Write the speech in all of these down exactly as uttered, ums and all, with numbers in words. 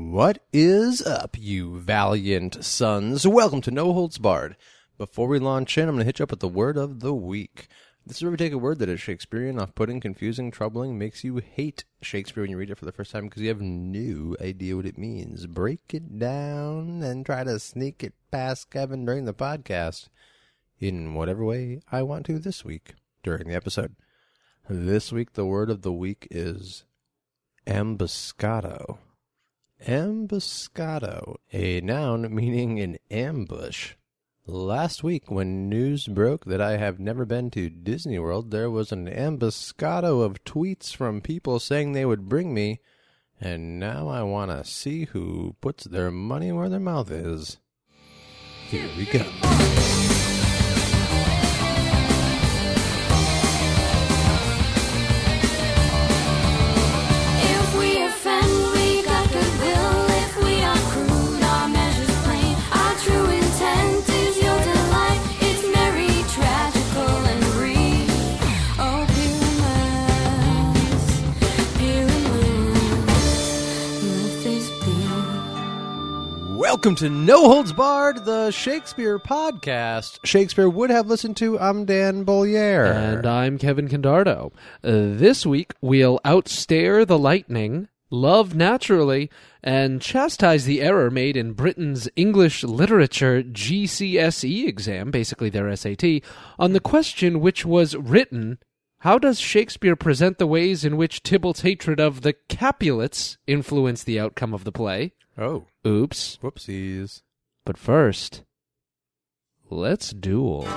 What is up, you valiant sons? Welcome to No Holds Barred. Before we launch in, I'm going to hit you up with the word of the week. This is where we take a word that is Shakespearean, off-putting, confusing, troubling, makes you hate Shakespeare when you read it for the first time because you have no idea what it means. Break it down and try to sneak it past Kevin during the podcast in whatever way I want to this week during the episode. This week, the word of the week is ambuscado. Ambuscado, a noun meaning an ambush. Last week, when news broke that I have never been to Disney World, there was an ambuscado of tweets from people saying they would bring me, and now I want to see who puts their money where their mouth is. Here we go. Welcome to No Holds Barred, the Shakespeare podcast. Shakespeare would have listened to. I'm Dan Bollier. And I'm Kevin Condardo. Uh, this week, we'll outstare the lightning, love naturally, and chastise the error made in Britain's English Literature G C S E exam, basically their S A T, on the question which was written, how does Shakespeare present the ways in which Tybalt's hatred of the Capulets influenced the outcome of the play? Oh. Oops. Whoopsies. But first, let's duel.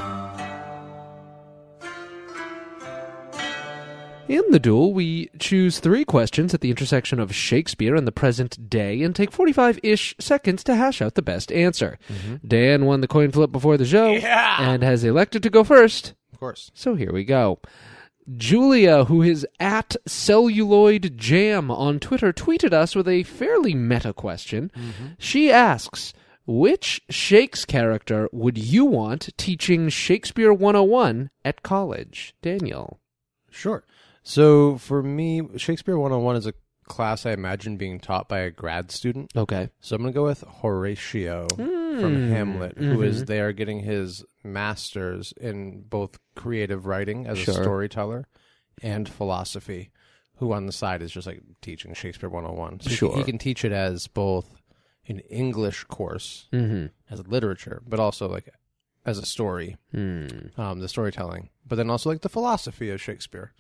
In the duel, we choose three questions at the intersection of Shakespeare and the present day and take forty-five-ish seconds to hash out the best answer. Mm-hmm. Dan won the coin flip before the show yeah! and has elected to go first. Of course. So here we go. Julia, who is at Celluloid Jam on Twitter, tweeted us with a fairly meta question. Mm-hmm. She asks, which Shakes character would you want teaching Shakespeare one oh one at college? Daniel. Sure. So for me, Shakespeare one oh one is a class I imagine being taught by a grad student. Okay. So I'm going to go with Horatio mm. from Hamlet, mm-hmm. who is there getting his master's in both creative writing as sure. a storyteller and philosophy, who on the side is just like teaching Shakespeare one oh one. So sure. he, he can teach it as both an English course, mm-hmm. as literature, but also like as a story, mm. um, the storytelling, but then also like the philosophy of Shakespeare.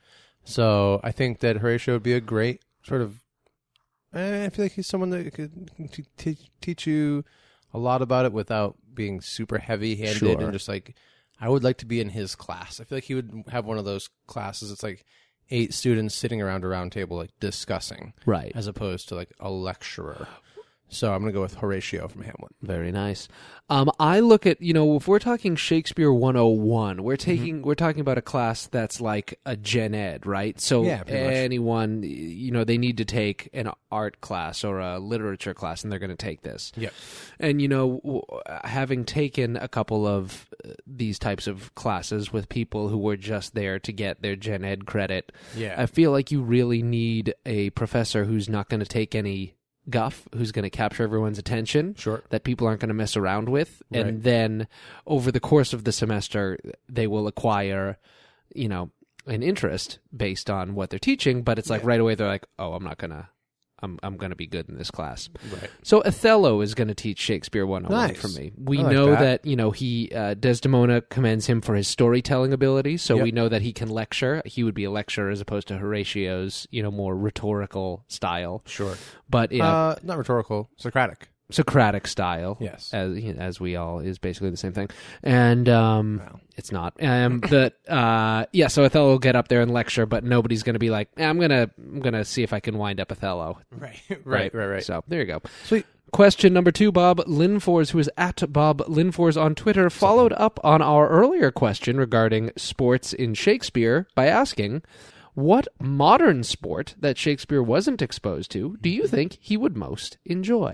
So I think that Horatio would be a great sort of, eh, I feel like he's someone that could t- t- teach you a lot about it without being super heavy-handed sure. and just like, I would like to be in his class. I feel like he would have one of those classes. It's like eight students sitting around a round table, like discussing, right, as opposed to like a lecturer. So I'm going to go with Horatio from Hamlet. Very nice. Um, I look at, you know, if we're talking Shakespeare one oh one, we're taking mm-hmm. we're talking about a class that's like a gen ed, right? So yeah, anyone, you know, they need to take an art class or a literature class, and they're going to take this. Yeah. And, you know, having taken a couple of these types of classes with people who were just there to get their gen ed credit, yeah. I feel like you really need a professor who's not going to take any guff, who's going to capture everyone's attention, sure. that people aren't going to mess around with. Right. And then over the course of the semester, they will acquire, you know, an interest based on what they're teaching. But it's like yeah. right away, they're like, oh, I'm not going to, I'm I'm going to be good in this class. Right. So Othello is going to teach Shakespeare one oh one nice. for me. We like know that. that, you know, he, uh, Desdemona commends him for his storytelling ability. So yep. we know that he can lecture. He would be a lecturer as opposed to Horatio's, you know, more rhetorical style. Sure. But, you know, uh, not rhetorical, Socratic. Socratic style, yes, as as we all is basically the same thing, and um, wow. it's not. Um, but uh, yeah, so Othello will get up there and lecture, but nobody's going to be like, eh, I'm gonna I'm gonna see if I can wind up Othello. Right, right, right, right. So there you go. Sweet. Question number two, Bob Linfors, who is at Bob Linfors on Twitter, followed up on our earlier question regarding sports in Shakespeare by asking, what modern sport that Shakespeare wasn't exposed to do you think he would most enjoy?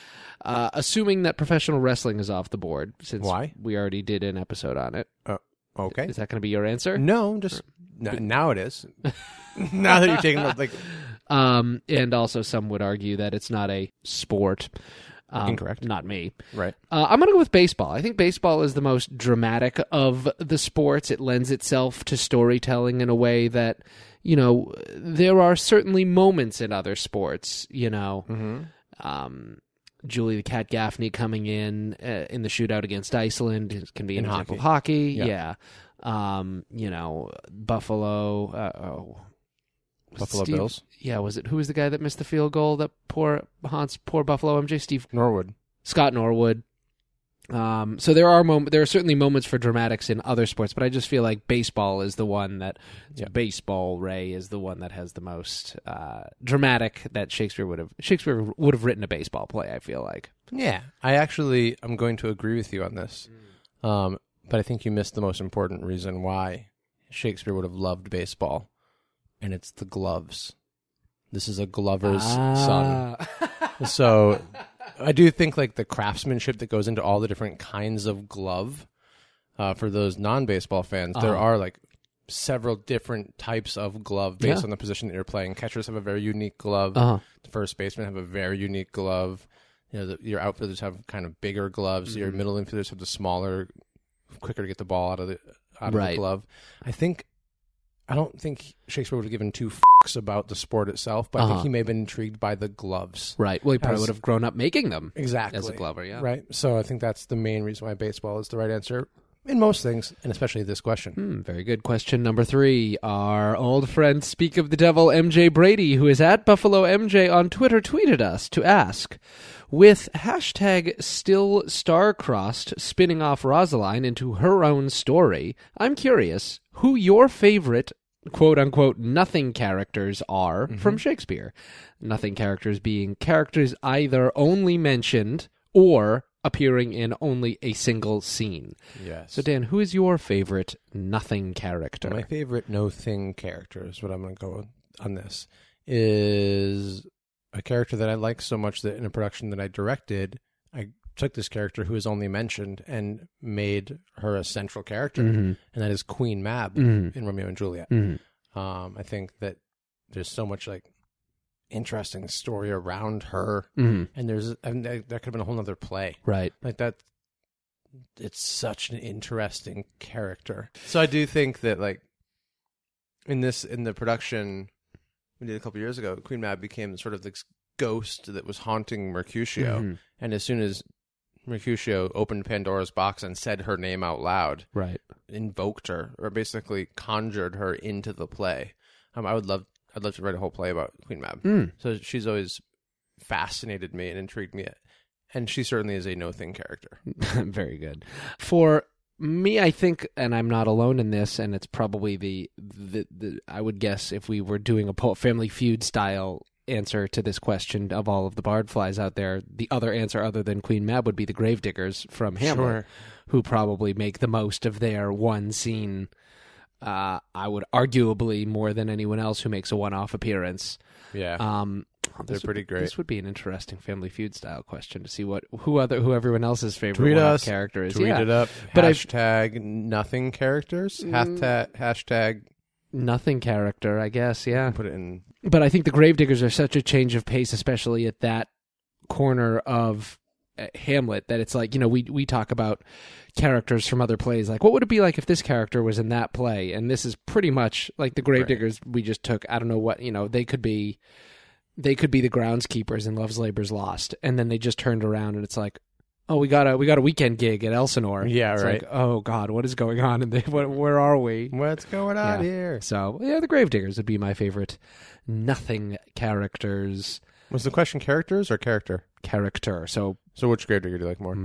Uh, assuming that professional wrestling is off the board, since Why? we already did an episode on it. Uh, okay. Is that going to be your answer? No, just n- now it is. Now that you're taking like Um, and also some would argue that it's not a sport. Um, Incorrect. Not me. Right. Uh, I'm going to go with baseball. I think baseball is the most dramatic of the sports. It lends itself to storytelling in a way that, you know, there are certainly moments in other sports, you know. Mm-hmm. Um, Julie the Cat Gaffney coming in uh, in the shootout against Iceland can be an In example hockey. of hockey. Yeah. Yeah. Um, you know, Buffalo. Uh, oh, was it Buffalo Steve? Bills. Yeah, was it? Who was the guy that missed the field goal that poor haunts poor Buffalo M J? Steve Norwood. Scott Norwood. Um, so there are mom- there are certainly moments for dramatics in other sports, but I just feel like baseball is the one that Yeah. baseball Ray is the one that has the most uh, dramatic that Shakespeare would have Shakespeare would have written a baseball play. I feel like. Yeah. I actually, I'm going to agree with you on this. Um, but I think you missed the most important reason why Shakespeare would have loved baseball, and it's the gloves. This is a glover's son. Ah. So I do think like the craftsmanship that goes into all the different kinds of glove, uh, for those non-baseball fans, there Uh-huh. are like several different types of glove based Yeah. on the position that you're playing. Catchers have a very unique glove. Uh-huh. The first basemen have a very unique glove. You know, the, your outfielders have kind of bigger gloves. Mm-hmm. Your middle infielders have the smaller, quicker to get the ball out of the out of Right. the glove. I think. I don't think Shakespeare would have given two fucks about the sport itself, but I Uh-huh. think he may have been intrigued by the gloves. Right. Well, he probably As- would have grown up making them Exactly. as a glover. Yeah. Right. So I think that's the main reason why baseball is the right answer in most things, and especially this question. Hmm, very good. Question number three. Our old friend, Speak of the Devil, M J Brady, who is at Buffalo M J on Twitter, tweeted us to ask, with hashtag still star-crossed spinning off Rosaline into her own story, I'm curious who your favorite quote-unquote nothing characters are Mm-hmm. from Shakespeare. Nothing characters being characters either only mentioned or appearing in only a single scene. Yes. So, Dan, who is your favorite nothing character? My favorite no thing character is what I'm going to go with on this, is a character that I like so much that in a production that I directed, I took this character who is only mentioned and made her a central character, Mhm. and that is Queen Mab Mhm. in Romeo and Juliet. Mhm. Um, I think that there's so much like interesting story around her, Mhm. and there's I mean, that that could have been a whole other play. Right. Like that, it's such an interesting character. So I do think that like in this in the production we did a couple years ago, Queen Mab became sort of this ghost that was haunting Mercutio, Mhm. and as soon as Mercutio opened Pandora's box and said her name out loud, Right. invoked her or basically conjured her into the play. Um, I would love I'd love to write a whole play about Queen Mab. Mm. So she's always fascinated me and intrigued me, and she certainly is a no thing character. Very good. For me, I think, and I'm not alone in this, and it's probably the, the, the I would guess if we were doing a po- Family Feud style answer to this question of all of the Bardflies out there, the other answer other than Queen Mab would be the Gravediggers from Hamlet, Sure. who probably make the most of their one scene. Uh, I would arguably more than anyone else who makes a one-off appearance. Yeah, Um, they're this would pretty be- great. This would be an interesting Family Feud style question to see what who other who everyone else's favorite Tweet one-off us, character is. tweet yeah. it up. But I've- hashtag nothing characters. Mm. Hashtag, hashtag Nothing character, I guess. Yeah, put it in. but I think the Gravediggers are such a change of pace, especially at that corner of uh, Hamlet, that it's like, you know, we we talk about characters from other plays, like what would it be like if this character was in that play, and this is pretty much like the Gravediggers. We just took, I don't know what, you know, they could be. They could be the groundskeepers in Love's Labor's Lost, and then they just turned around and it's like, oh, we got a we got a weekend gig at Elsinore. Yeah, it's right. Like, oh God, what is going on? And they, what, where are we? What's going on Yeah. here? So yeah, the Gravediggers would be my favorite nothing characters Was the question characters or character? character. So So which Gravedigger do you like more?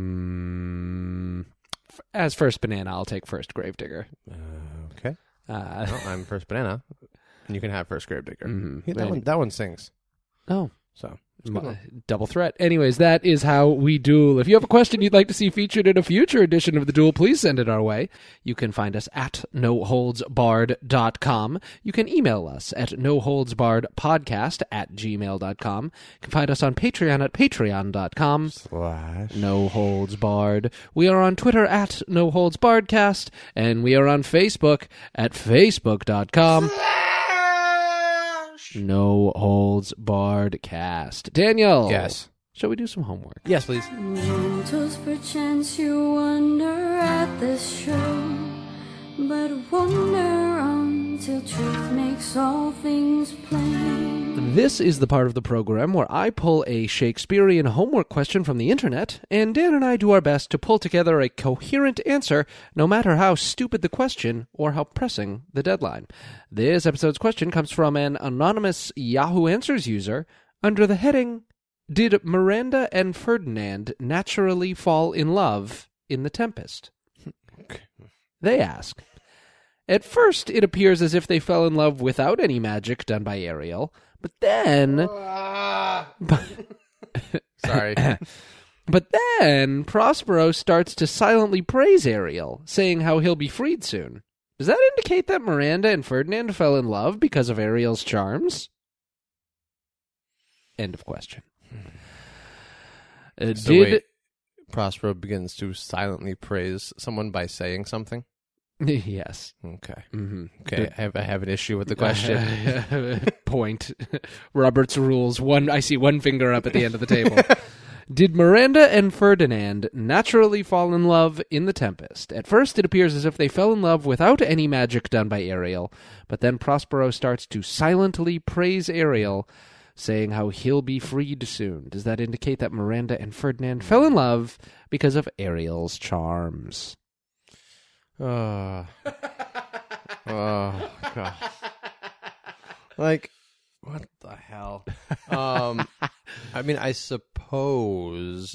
mm, f- as first banana, I'll take first Gravedigger. Uh, okay. Uh, Well, I'm first banana, and you can have first Gravedigger. mhm. Yeah, that one, that one sings. oh. So M- Double threat. Anyways, that is how we duel. If you have a question you'd like to see featured in a future edition of The Duel, please send it our way. You can find us at no holds barred dot com. You can email us at no holds barred podcast at gmail dot com. You can find us on Patreon at patreon dot com. slash. No Holds Barred. We are on Twitter at No Holds Bardcast, and we are on Facebook at facebook dot com No Holds Barred Cast. Daniel. Yes. Shall we do some homework? Yes, please. Just perchance you wonder at this show, but wonder until truth makes all things plain. This is the part of the program where I pull a Shakespearean homework question from the internet, and Dan and I do our best to pull together a coherent answer, no matter how stupid the question or how pressing the deadline. This episode's question comes from an anonymous Yahoo Answers user under the heading, "Did Miranda and Ferdinand naturally fall in love in The Tempest?" They ask, "At first, it appears as if they fell in love without any magic done by Ariel, but then..." Sorry. But then Prospero starts to silently praise Ariel, saying how he'll be freed soon. Does that indicate that Miranda and Ferdinand fell in love because of Ariel's charms? End of question. Uh, So did wait, Prospero begins to silently praise someone by saying something? Yes. Okay. Mm-hmm. Okay, I have, I have an issue with the question. Point. Robert's rules. One. I see one finger up at the end of the table. Did Miranda and Ferdinand naturally fall in love in The Tempest? At first, it appears as if they fell in love without any magic done by Ariel, but then Prospero starts to silently praise Ariel, saying how he'll be freed soon. Does that indicate that Miranda and Ferdinand fell in love because of Ariel's charms? Oh, oh God. Like, what the hell? Um, I mean, I suppose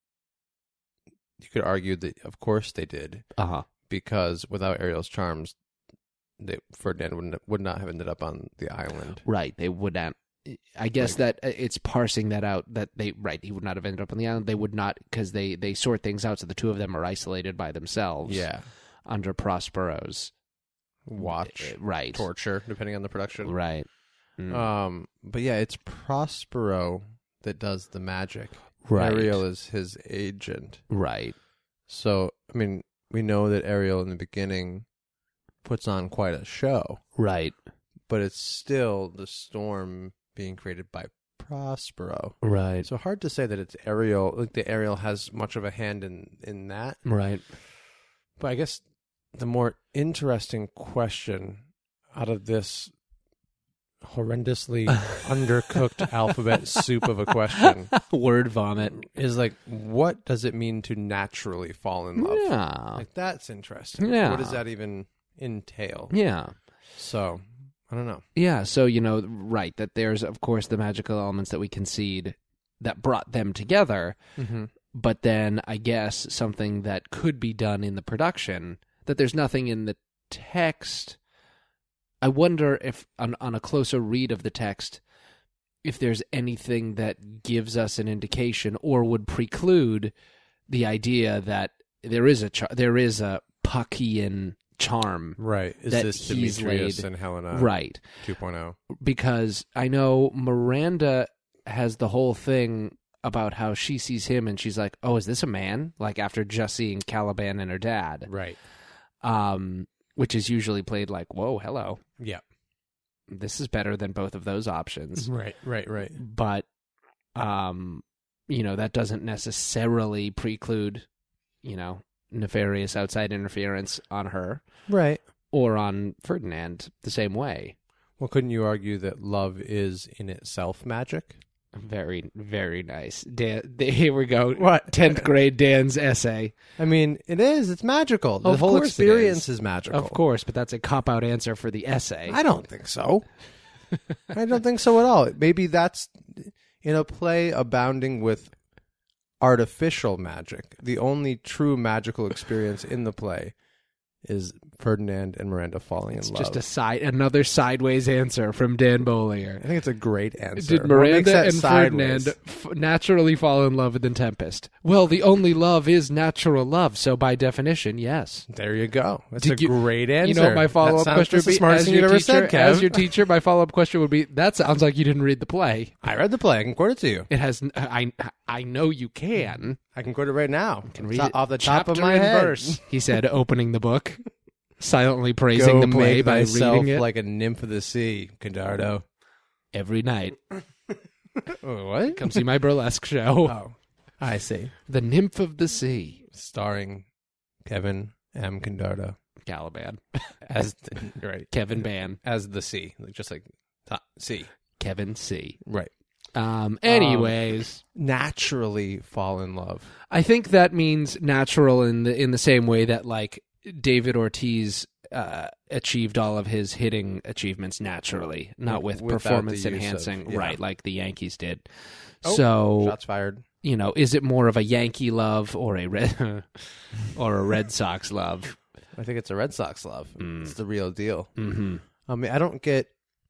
you could argue that, of course, they did, Uh-huh. because without Ariel's charms, they, Ferdinand would would not have ended up on the island. Right. They would not. I guess Like- that uh, it's parsing that out that they, right, he would not have ended up on the island. They would not, because they, they sort things out so the two of them are isolated by themselves. Yeah, Under Prospero's watch, uh, right. torture, depending on the production. Right. Mm. Um, but yeah, it's Prospero that does the magic. Right. Ariel is his agent. Right. So, I mean, we know that Ariel in the beginning puts on quite a show, Right. but it's still the storm being created by Prospero. Right. So hard to say that it's Ariel, like the Ariel has much of a hand in, in that. Right. But I guess the more interesting question out of this horrendously undercooked alphabet soup of a question Word vomit. is like, what does it mean to naturally fall in love? Yeah. Like, that's interesting. Yeah. What does that even entail? Yeah. So, I don't know. Yeah. So, you know, right, that there's, of course, the magical elements that we concede that brought them together. Mm-hmm. But then I guess something that could be done in the production, that there's nothing in the text. I wonder if, on, on a closer read of the text, if there's anything that gives us an indication or would preclude the idea that there is a char- there is a Puckian charm. Right. Is That this he's Demetrius laid- and Helena Right. two point oh? Because I know Miranda has the whole thing about how she sees him and she's like, oh, is this a man? Like after just seeing Caliban and her dad. Right. Um, which is usually played like, whoa, hello. Yeah. This is better than both of those options. Right, right, right. But, um, you know, that doesn't necessarily preclude, you know, nefarious outside interference on her Right. or on Ferdinand the same way. Well, couldn't you argue that love is in itself magic? Very, very nice. Dan, here we go. What? tenth grade Dan's essay. I mean, it is. It's magical. The Of whole course it experience is. is magical. Of course, but that's a cop-out answer for the essay. I don't think so. I don't think so at all. Maybe that's in a play abounding with artificial magic. The only true magical experience in the play is Ferdinand and Miranda falling It's in love. just a side, another sideways answer from Dan I Bollier. think it's a great answer. Did What makes Miranda that and sideways? Ferdinand f- naturally fall in love in The Tempest? Well, the only love is natural love, so by definition, yes. There you go. That's Did a you- great answer. You know, my follow-up That sounds- question that's would the be, smartest as thing your, you've ever teacher, said, Kev. as your teacher, my follow-up question would be, that sounds like you didn't read the play. I read the play. I can quote it to you. It has, I, I know you can. I can quote it right now. Can read It's it off the top of chapter my and head. verse, he said, opening the book, silently praising Go the play make by thyself reading it. like a nymph of the sea, Condardo. every night. What? Come see my burlesque show. Oh, I see. The Nymph of the Sea. Starring Kevin M. Condardo Caliban. as the, right Kevin Ban. as the C, like, just like top C. Kevin C. Right. Um, anyways, Naturally fall in love. I think that means natural in the in the same way that like David Ortiz uh, achieved all of his hitting achievements naturally, not with Without performance the use enhancing, of- yeah. right? Like the Yankees did. Oh, so Shots fired. you know, is it more of a Yankee love or a Red or a Red Sox love? I think it's a Red Sox love. Mm. It's the real deal. Mm-hmm. I mean, I don't get.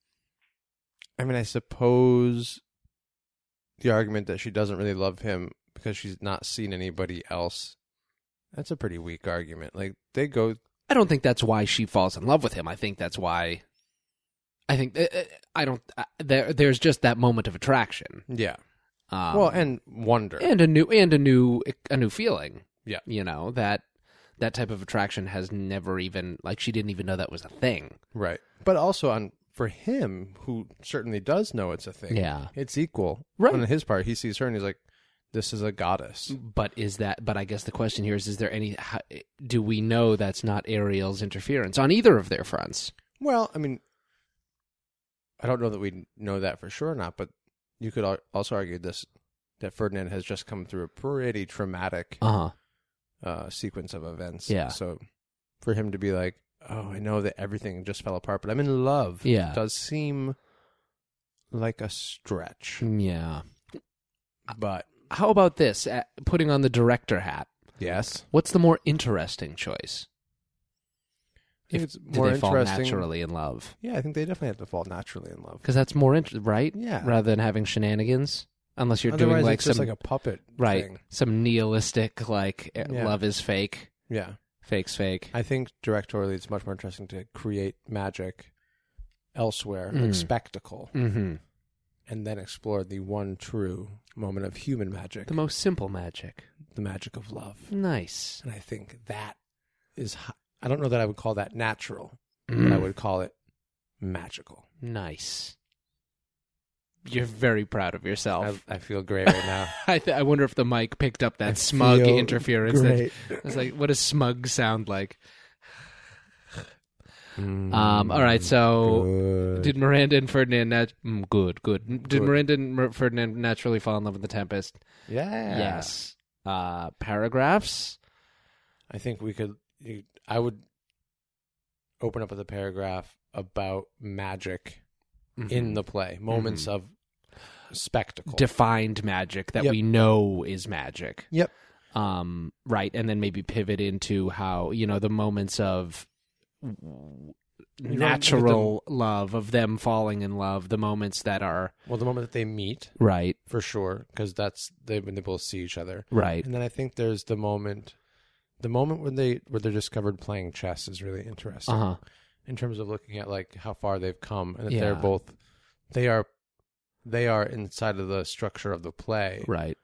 I mean, I suppose the argument that she doesn't really love him because she's not seen anybody else. That's a pretty weak argument. Like, they go. I don't think that's why she falls in love with him. I think that's why. I think uh, uh, I don't. Uh, there, there's just that moment of attraction. Yeah. Um, Well, and wonder. and a new and a new a new feeling. Yeah. You know that that type of attraction has never even like she didn't even know that was a thing. Right. But also on for him, who certainly does know it's a thing. Yeah. It's equal. Right. On his part, he sees her and he's like, "This is a goddess." But is that? But I guess the question here is: Is there any? How, do we know that's not Ariel's interference on either of their fronts? Well, I mean, I don't know that we know that for sure or not, but you could al- also argue this that Ferdinand has just come through a pretty traumatic Uh huh. uh, sequence of events. Yeah. So for him to be like, "Oh, I know that everything just fell apart, but I'm in love," Yeah. does seem like a stretch. Yeah. But How about this? Uh, putting on the director hat. yes, What's the more interesting choice? I think If it's do more they fall interesting. naturally in love? Yeah, I think they definitely have to fall naturally in love. Because that's more int- right. Yeah. Rather than having shenanigans, unless you're Otherwise, doing like it's just some like a puppet right, thing. some nihilistic like uh, Yeah. love is fake, Yeah. fake's fake. I think directorially it's much more interesting to create magic elsewhere, Mm. like spectacle, Mm-hmm. and then explore the one true moment of human magic, The most simple magic. the magic of love. Nice. And I think that is, hi- I don't know that I would call that natural, Mm. but I would call it magical. Nice. You're very proud of yourself. I, I feel great right now. I, th- I wonder if the mic picked up that I smug feel interference. Great. That, I was like, what does smug sound like? Mm, Um. All right. So, good. did Miranda and Ferdinand? Nat- mm, good. Good. Did Good. Miranda and Mer- Ferdinand naturally fall in love with the Tempest? Yeah. Yes. Uh, paragraphs. I think we could. You, I would open up with a paragraph about magic in the play, moments Mhm. of spectacle. Defined magic that Yep. we know is magic. Yep. Um. Right, and then maybe pivot into how you know the moments of w- don't natural love of them falling in love. The moments that are Well, the moment that they meet, right. for sure, because that's they when they both see each other, Right. and then I think there's the moment, the moment when they where they're discovered playing chess is really interesting Uh huh. in terms of looking at like how far they've come, and that Yeah. they're both, they are, they are inside of the structure of the play, Right.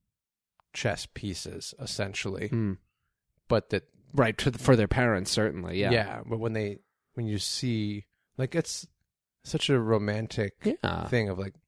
chess pieces essentially, Mm. but that Right to, for their parents, certainly. Yeah. yeah, but when they when you see like it's such a romantic Yeah. thing of like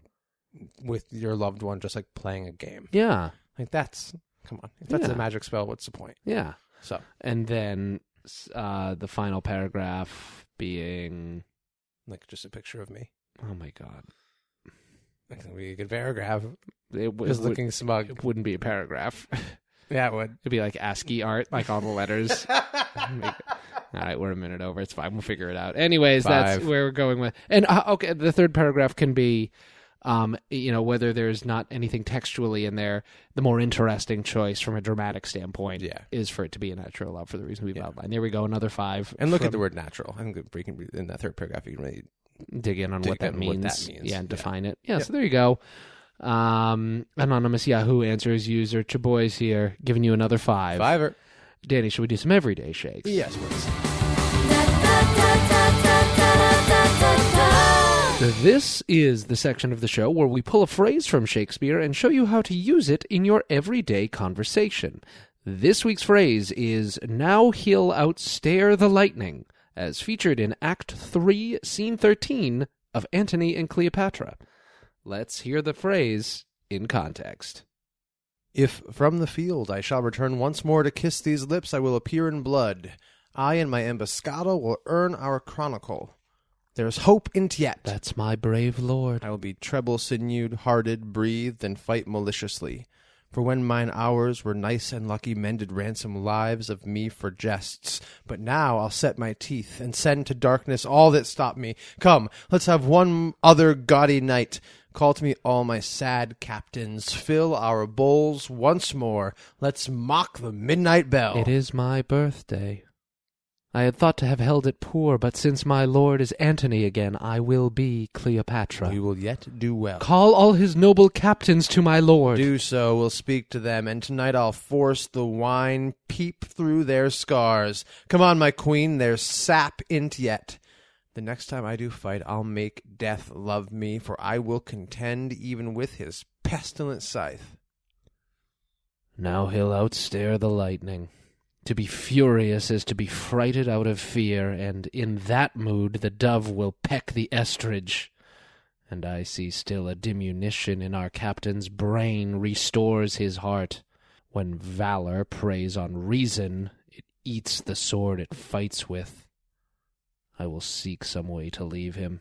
with your loved one just like playing a game. Yeah. Like that's come on. If that's Yeah. a magic spell, what's the point? Yeah. So And then uh, the final paragraph being, like just a picture of me. oh my god, Like that would be a good paragraph. it, w- Just it would, looking smug. it wouldn't be a paragraph. Yeah, it would. It'd be like ASCII art, like all the letters. Make- all right, we're a minute over. It's fine. We'll figure it out. Anyways, that's Five. where we're going with. And uh, okay, the third paragraph can be, um, you know, whether there's not anything textually in there. The more interesting choice from a dramatic standpoint, Yeah. is for it to be a natural love for the reason we've Yeah. outlined. There we go. Another five. And look from- at the word natural. I think that we can in that third paragraph you can really dig in on dig what that in means. what that means. Yeah, and Yeah. define it. Yeah, Yep. so there you go. Um, anonymous Yahoo answers user Chaboy's here, giving you another five. fiver. Danny, should we do some everyday shakes? Yes, please. This is the section of the show where we pull a phrase from Shakespeare and show you how to use it in your everyday conversation. This week's phrase is, "Now he'll outstare the lightning," as featured in Act three, Scene thirteen of Antony and Cleopatra. Let's hear the phrase in context. If from the field I shall return once more to kiss these lips, I will appear in blood. I and my ambascado will earn our chronicle. There's hope in't yet. That's my brave lord. I will be treble-sinewed, hearted, breathed, and fight maliciously. For when mine hours were nice and lucky, men did ransom lives of me for jests. But now I'll set my teeth, and send to darkness all that stop me. Come, let's have one other gaudy night. Call to me all my sad captains. Fill our bowls once more. Let's mock the midnight bell. It is my birthday. I had thought to have held it poor, but since my lord is Antony again, I will be Cleopatra. We will yet do well. Call all his noble captains to my lord. Do so, we'll speak to them, and tonight I'll force the wine peep through their scars. Come on, my queen, there's sap in't yet. The next time I do fight, I'll make death love me, for I will contend even with his pestilent scythe. Now he'll outstare the lightning. To be furious is to be frighted out of fear, and in that mood the dove will peck the estrage. And I see still a diminution in our captain's brain restores his heart. When valor preys on reason, it eats the sword it fights with. I will seek some way to leave him.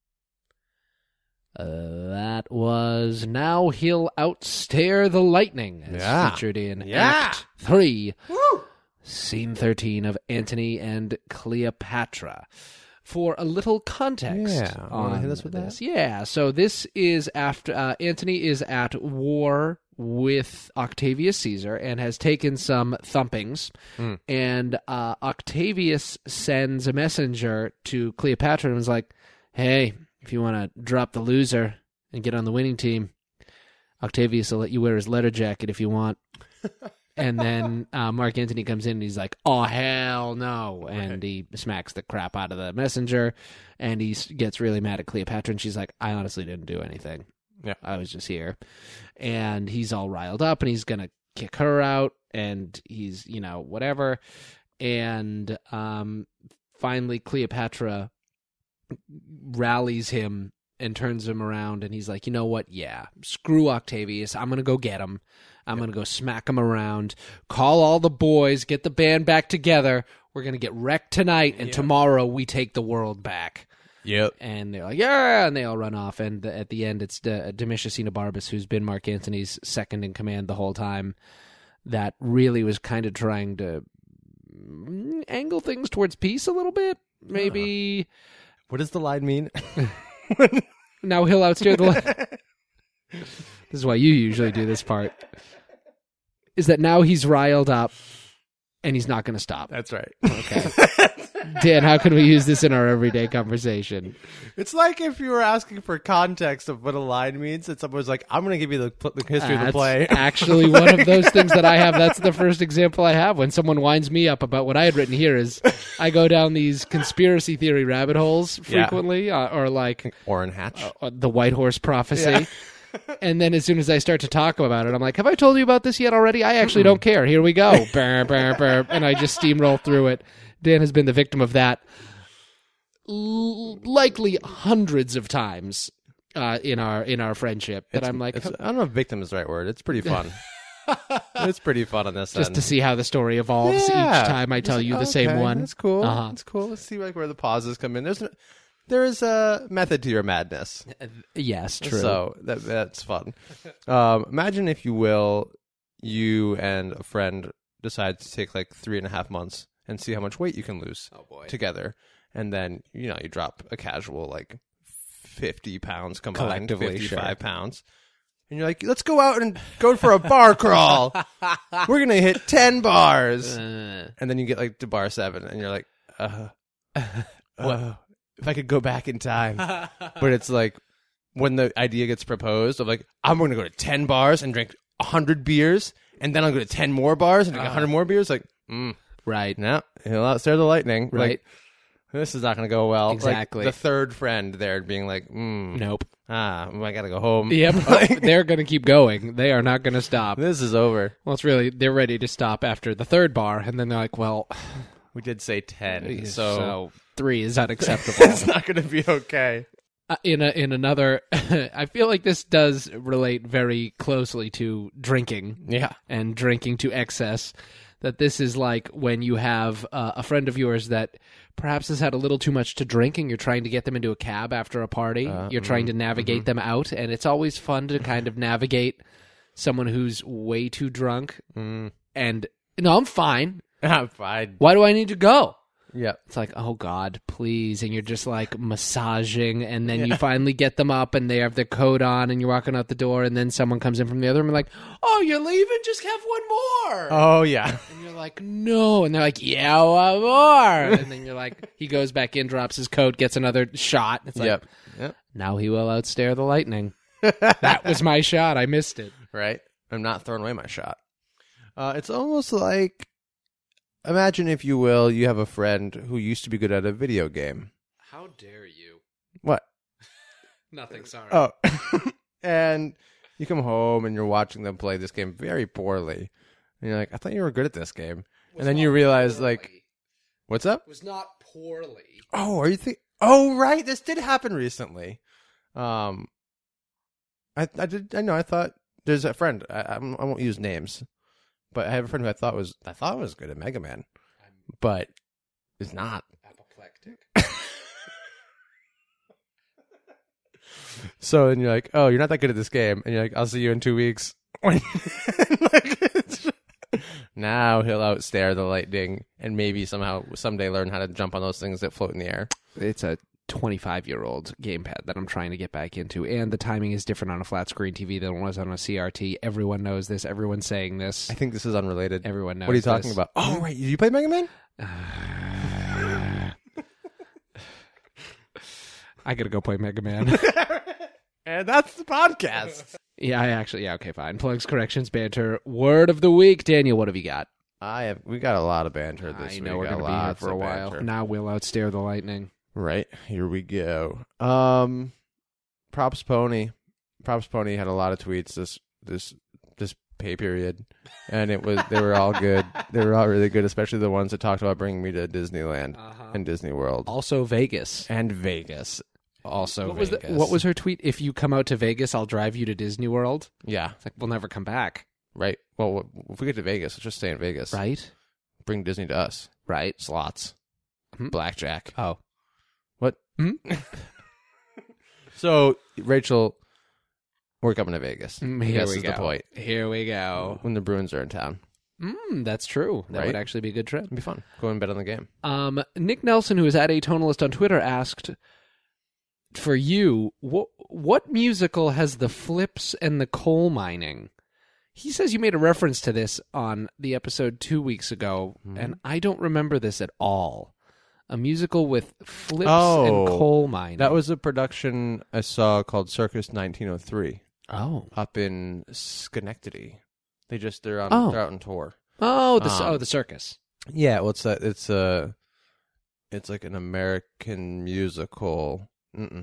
Uh, that was Now He'll Outstare the Lightning, as Yeah. featured in Yeah. Act three. Woo! Scene thirteen of Antony and Cleopatra. For a little context Yeah, wanna on hit us with that? this. Yeah, so this is after uh, Antony is at war with Octavius Caesar and has taken some thumpings. Mm. And uh, Octavius sends a messenger to Cleopatra and was like, hey, if you want to drop the loser and get on the winning team, Octavius will let you wear his letter jacket if you want. And then uh, Mark Antony comes in and he's like, oh, hell no. And Right. he smacks the crap out of the messenger. And he s- gets really mad at Cleopatra. And she's like, I honestly didn't do anything. Yeah. I was just here. And he's all riled up and he's going to kick her out. And he's, you know, whatever. And um, finally, Cleopatra rallies him and turns him around. And he's like, you know what? Yeah, screw Octavius. I'm going to go get him. I'm going to go smack him around, call all the boys, get the band back together. We're going to get wrecked tonight, and Yep. tomorrow we take the world back. Yep. And they're like, yeah, and they all run off. And at the end, it's D- Domitius Barbus, who's been Mark Antony's second in command the whole time, that really was kind of trying to mm, angle things towards peace a little bit. Maybe What does the line mean? now he'll outstare the li- This is why you usually do this part. Is that now he's riled up and he's not going to stop. That's right. Okay. Dan, how can we use this in our everyday conversation? It's like if you were asking for context of what a line means, and someone was like, I'm going to give you the, the history of the That's play. actually one of those things that I have. That's the first example I have when someone winds me up about what I had written here is I go down these conspiracy theory rabbit holes Yeah. frequently, uh, or like Orrin Hatch. uh, the White Horse Prophecy. Yeah. And then as soon as I start to talk about it, I'm like, have I told you about this yet already? I actually don't care. Here we go. Burr, burr, burr. And I just steamroll through it. Dan has been the victim of that l- likely hundreds of times uh, in our in our friendship. That I'm like, It's- I don't know if victim is the right word. It's pretty fun. It's pretty fun on this just end. to see how the story evolves Yeah. each time I tell Just you like, the same okay, one. That's cool. Uh-huh. That's cool. Let's see like where the pauses come in. There's no, there is a method to your madness. Yes, true. So that that's fun. Um, imagine, if you will, you and a friend decide to take like three and a half months and see how much weight you can lose oh boy. together, and then you know you drop a casual like fifty pounds combined, Collectively, fifty-five sure. pounds, and you're like, let's go out and go for a bar crawl. We're gonna hit ten bars, Uh, and then you get like to bar seven, and you're like, uh, uh, if I could go back in time. But it's like when the idea gets proposed of like, I'm going to go to ten bars and drink one hundred beers, and then I'll go to ten more bars and drink one hundred more beers. Like, mm, right. no, he'll outstare the lightning. Right. Like, this is not going to go well. Like, Exactly. the third friend there being like, mm, Nope. ah, I got to go home. Yep. They're going to keep going. They are not going to stop. This is over. Well, it's really, they're ready to stop after the third bar, and then they're like, well, We did say ten, so, so, three is unacceptable. it's not going to be okay. Uh, in a in another, I feel like this does relate very closely to drinking. Yeah. And drinking to excess. That this is like when you have uh, a friend of yours that perhaps has had a little too much to drink, and you're trying to get them into a cab after a party. Uh, you're trying mm, to navigate mm-hmm. them out, and it's always fun to kind of navigate someone who's way too drunk. Mm. And no, I'm fine. I'm fine. Why do I need to go? Yeah. It's like, oh God, please. And you're just like massaging, and then Yeah. you finally get them up and they have their coat on, and you're walking out the door, and then someone comes in from the other room and like, oh, you're leaving? Just have one more. Oh, yeah. And you're like, no. And they're like, yeah, one more. And then you're like, he goes back in, drops his coat, gets another shot. It's like, Yep. Yep. now he will outstare the lightning. That was my shot. I missed it. Right? I'm not throwing away my shot. Uh, it's almost like, imagine, if you will, you have a friend who used to be good at a video game. How dare you? What? Nothing, sorry. Oh. And you come home and you're watching them play this game very poorly. And you're like, I thought you were good at this game. And then you realize, like, what's up? It was not poorly. Oh, are you think? Oh, right. This did happen recently. Um, I I did. I know. I thought there's a friend. I I'm, I won't use names, but I have a friend who I thought was I thought was good at Mega Man, but is not. Apoplectic. So then you're like, oh, you're not that good at this game, and you're like, I'll see you in two weeks. Now he'll outstare the lightning, and maybe somehow someday learn how to jump on those things that float in the air. It's a twenty-five-year-old gamepad that I'm trying to get back into, and the timing is different on a flat screen T V than it was on a C R T. Everyone knows this. Everyone's saying this. I think this is unrelated. Everyone knows. What are you talking this. about? Oh, right. You play Mega Man? I gotta go play Mega Man. And that's the podcast. Yeah, I actually, yeah, okay, fine. Plugs, corrections, banter. Word of the week. Daniel, what have you got? I have. We got a lot of banter this I week. know we're Got going to be here lots for a of while. banter. Now we'll outstare the lightning. Right. Here we go. Um, Props Pony. Props Pony had a lot of tweets this this this pay period, and it was they were all good. They were all really good, especially the ones that talked about bringing me to Disneyland Uh-huh. and Disney World Also Vegas. and Vegas. Also, What was, the, Vegas. what was her tweet? If you come out to Vegas, I'll drive you to Disney World. Yeah. It's like, we'll never come back. Right. Well, if we get to Vegas, let's just stay in Vegas. Right? Bring Disney to us. Right. Slots. Hmm? Blackjack. Oh. What? Hmm? So, Rachel, we're coming to Vegas. Mm, I Here guess we is go. the point. Here we go. When the Bruins are in town. Mm, that's true. That Right? would actually be a good trip. It'd be fun. Go and bet on the game. Um, Nick Nelson, who is at Atonalist on Twitter, asked, for you, what what musical has the flips and the coal mining? He says you made a reference to this on the episode two weeks ago, Mhm. and I don't remember this at all. A musical with flips Oh, and coal mining. That was a production I saw called Circus nineteen oh three oh up in Schenectady. They just they're on Oh. they're out on tour. oh the Um, oh the circus. Yeah, well, it's a, it's a it's like an American musical. Mm-mm.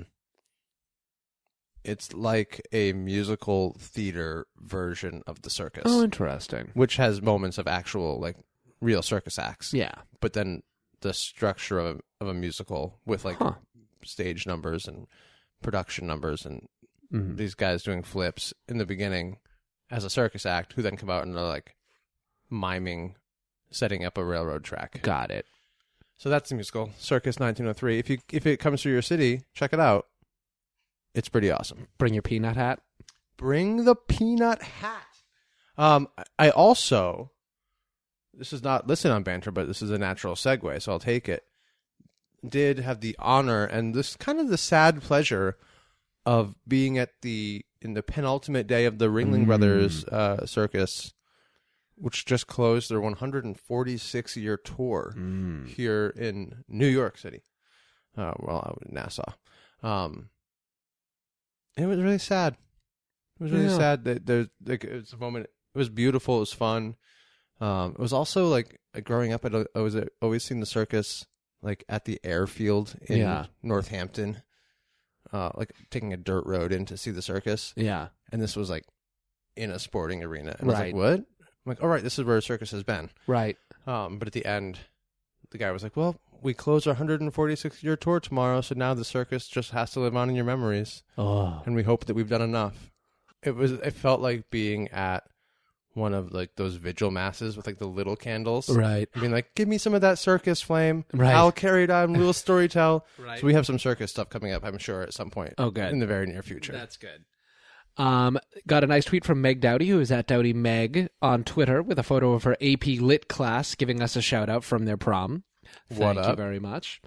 It's like a musical theater version of the circus, Oh, interesting. which has moments of actual like real circus acts. Yeah. But then the structure of a, of a musical with like Huh. stage numbers and production numbers and Mhm. these guys doing flips in the beginning as a circus act, who then come out and are like miming, setting up a railroad track. Got it. So that's the musical, Circus nineteen oh three. If you if it comes through your city, check it out. It's pretty awesome. Bring your peanut hat. Bring the peanut hat. Um, I also, this is not listed on banter, but this is a natural segue, so I'll take it. Did have the honor and this kind of the sad pleasure of being at the in the penultimate day of the Ringling Mm. Brothers uh, Circus, which just closed their one hundred forty-six year tour Mm. here in New York City. Uh, well, I was in Nassau. Um, it was really sad. It was really Yeah. sad that there's like it was a moment. It was beautiful. It was fun. Um, it was also like growing up. I'd, I was always seeing the circus like at the airfield in Yeah. Northampton, uh, like taking a dirt road in to see the circus. Yeah. And this was like in a sporting arena. And I Right. was like, what? I'm like, all right, this is where a circus has been. Right. Um, but at the end, the guy was like, well, we close our one hundred forty-six year tour tomorrow, so now the circus just has to live on in your memories. Oh. And we hope that we've done enough. It was. It felt like being at one of like those vigil masses with like the little candles. Right. Being like, give me some of that circus flame. Right. I'll carry it on. We'll story tell. Right. So we have some circus stuff coming up, I'm sure, at some point. Oh, good. In the very near future. That's good. Um, got a nice tweet from Meg Dowdy, who is at Dowdy Meg on Twitter, with a photo of her A P Lit class, giving us a shout out from their prom. What Thank you up? very much.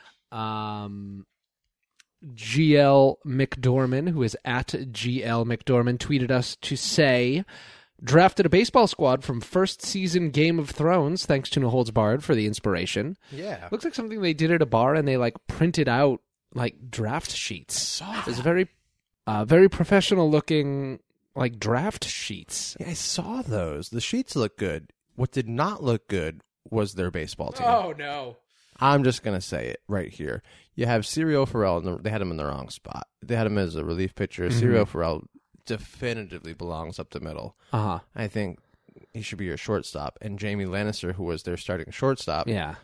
Um, G L McDorman, who is at G L McDorman, tweeted us to say, drafted a baseball squad from first season Game of Thrones, thanks to No Holds Barred for the inspiration. Yeah. Looks like something they did at a bar, and they like printed out like draft sheets. It's very, uh, very professional looking like draft sheets. Yeah, I saw those. The sheets look good. What did not look good was their baseball team. Oh no! I'm just going to say it right here. You have Cirio Farrell, and the, they had him in the wrong spot. They had him as a relief pitcher. Mm-hmm. Cirio Farrell definitively belongs up the middle. Uh huh. I think he should be your shortstop. And Jamie Lannister, who was their starting shortstop, Yeah.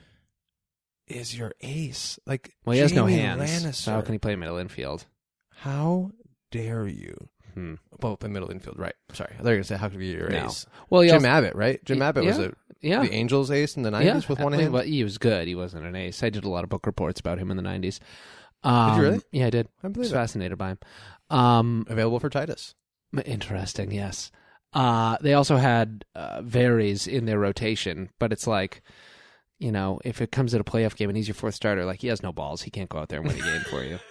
is your ace. Like, Well, he has no Jamie hands. Lannister. So how can he play middle infield? How dare you? Hmm. Well, play middle infield, right. Sorry. I thought you were going to say, how could he be your No. ace? Well, he Jim also, Abbott, right? Jim Abbott was yeah. a, yeah. the Angels ace in the nineties yeah. with one I mean, hand. Well, he was good. He wasn't an ace. I did a lot of book reports about him in the nineties. Um, Did you really? Yeah, I did. I I was believe it. fascinated by him. Um, Available for Titus. Interesting, yes. Uh, they also had uh, Varies in their rotation, but it's like, you know, if it comes at a playoff game and he's your fourth starter, like he has no balls. He can't go out there and win a game for you.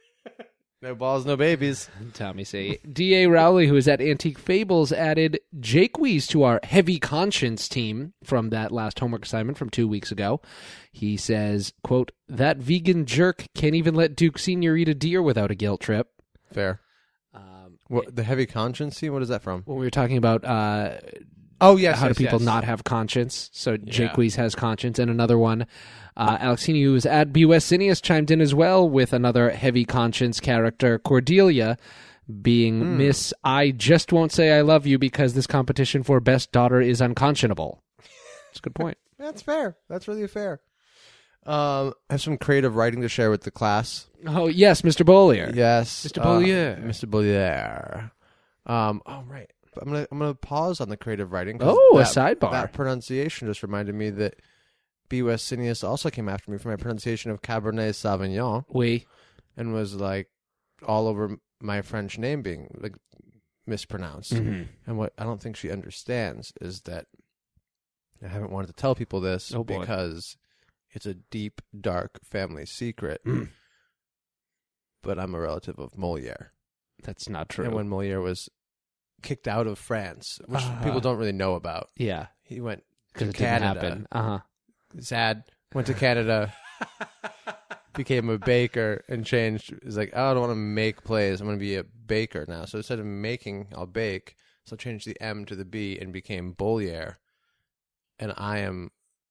No balls, no babies. Tommy say. D A Rowley, who is at Antique Fables, added Jakewees to our Heavy Conscience team from that last homework assignment from two weeks ago. He says, quote, that vegan jerk can't even let Duke Senior eat a deer without a guilt trip. Fair. Um, What, the heavy conscience scene? What is that from? when we were talking about uh, Oh, yes. how yes, do people yes. not have conscience? So Yeah. Jakewees has conscience. And another one, uh, Alexini, who is at B West Cineas, chimed in as well with another heavy conscience character, Cordelia, being Hmm. Miss I just won't say I love you because this competition for best daughter is unconscionable. That's a good point. That's fair. That's really fair. Um, I have some creative writing to share with the class. Oh, yes, Mister Bollier. Yes, Mister uh, Bollier. Mister Bollier. Um, oh right. I'm gonna I'm gonna pause on the creative writing. 'cause Oh, a that- sidebar. That pronunciation just reminded me that B. West Cineas also came after me for my pronunciation of Cabernet Sauvignon We. and was like all over my French name being like mispronounced. Mm-hmm. And what I don't think she understands is that I haven't wanted to tell people this Oh, boy. because it's a deep, dark family secret. Mm. But I'm a relative of Moliere. That's not true. And when Moliere was kicked out of France, which Uh-huh. people don't really know about, yeah, he went because to it didn't Canada. happen. Uh-huh. Sad. Went to Canada, became a baker, and changed. He's like, oh, I don't want to make plays. I'm going to be a baker now. So instead of making, I'll bake. So I changed the M to the B and became Bollier. And I am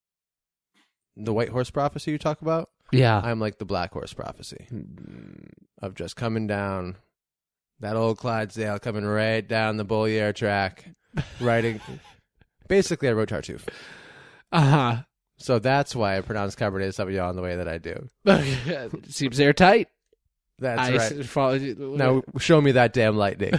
the white horse prophecy you talk about. Yeah. I'm like the black horse prophecy of just coming down that old Clydesdale, coming right down the Bollier track, writing. Basically, I wrote Tartuffe. Uh-huh. So that's why I pronounce Cabernet Sauvignon the way that I do. Seems airtight. That's I right. s- follow- Now show me that damn lightning.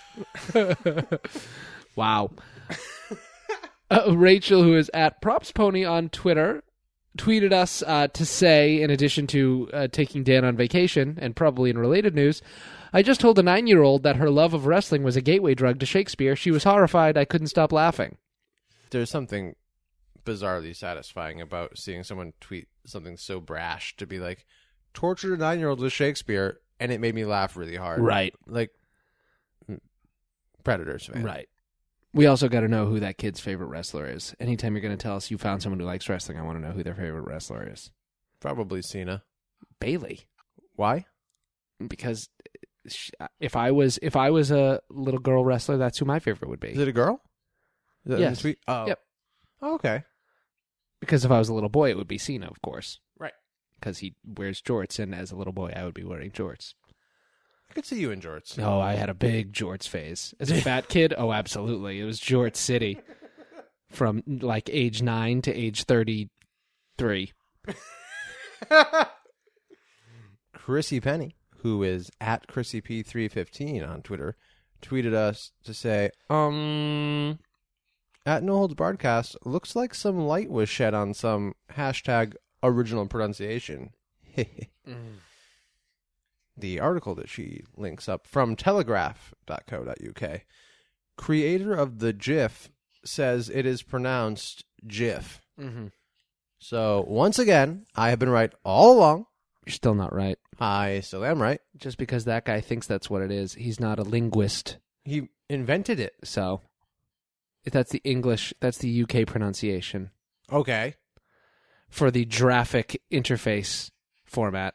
Wow. uh, Rachel, who is at Props Pony on Twitter, tweeted us uh, to say, in addition to uh, taking Dan on vacation, and probably in related news, I just told a nine-year-old that her love of wrestling was a gateway drug to Shakespeare. She was horrified. I couldn't stop laughing. There's something bizarrely satisfying about seeing someone tweet something so brash to be like, tortured a nine-year-old with Shakespeare, and it made me laugh really hard. Right. Like, Predators, man. Right. We also got to know who that kid's favorite wrestler is. Anytime you're going to tell us you found someone who likes wrestling, I want to know who their favorite wrestler is. Probably Cena. Bailey. Why? Because sh- if I was if I was a little girl wrestler, that's who my favorite would Is be. it a girl? Is that in the Yes. tweet? Oh. Yep. Oh, okay. Because if I was a little boy, it would be Cena, of course. Right. Because he wears jorts, and as a little boy, I would be wearing jorts. I could see you in jorts. Oh, I had a big jorts phase. As a fat kid, oh, absolutely. It was Jorts City. From like age nine to age thirty-three. Chrissy Penny, who is at Chrissy P three fifteen on Twitter, tweeted us to say, um, at No Holds Broadcast, looks like some light was shed on some hashtag original pronunciation. mm. The article that she links up from telegraph dot co dot U K, creator of the GIF says it is pronounced GIF. Mm-hmm. So, once again, I have been right all along. You're still not right. I still am right. Just because that guy thinks that's what it is, he's not a linguist. He invented it. So, if that's the English, that's the U K pronunciation Okay. for the graphic interface format.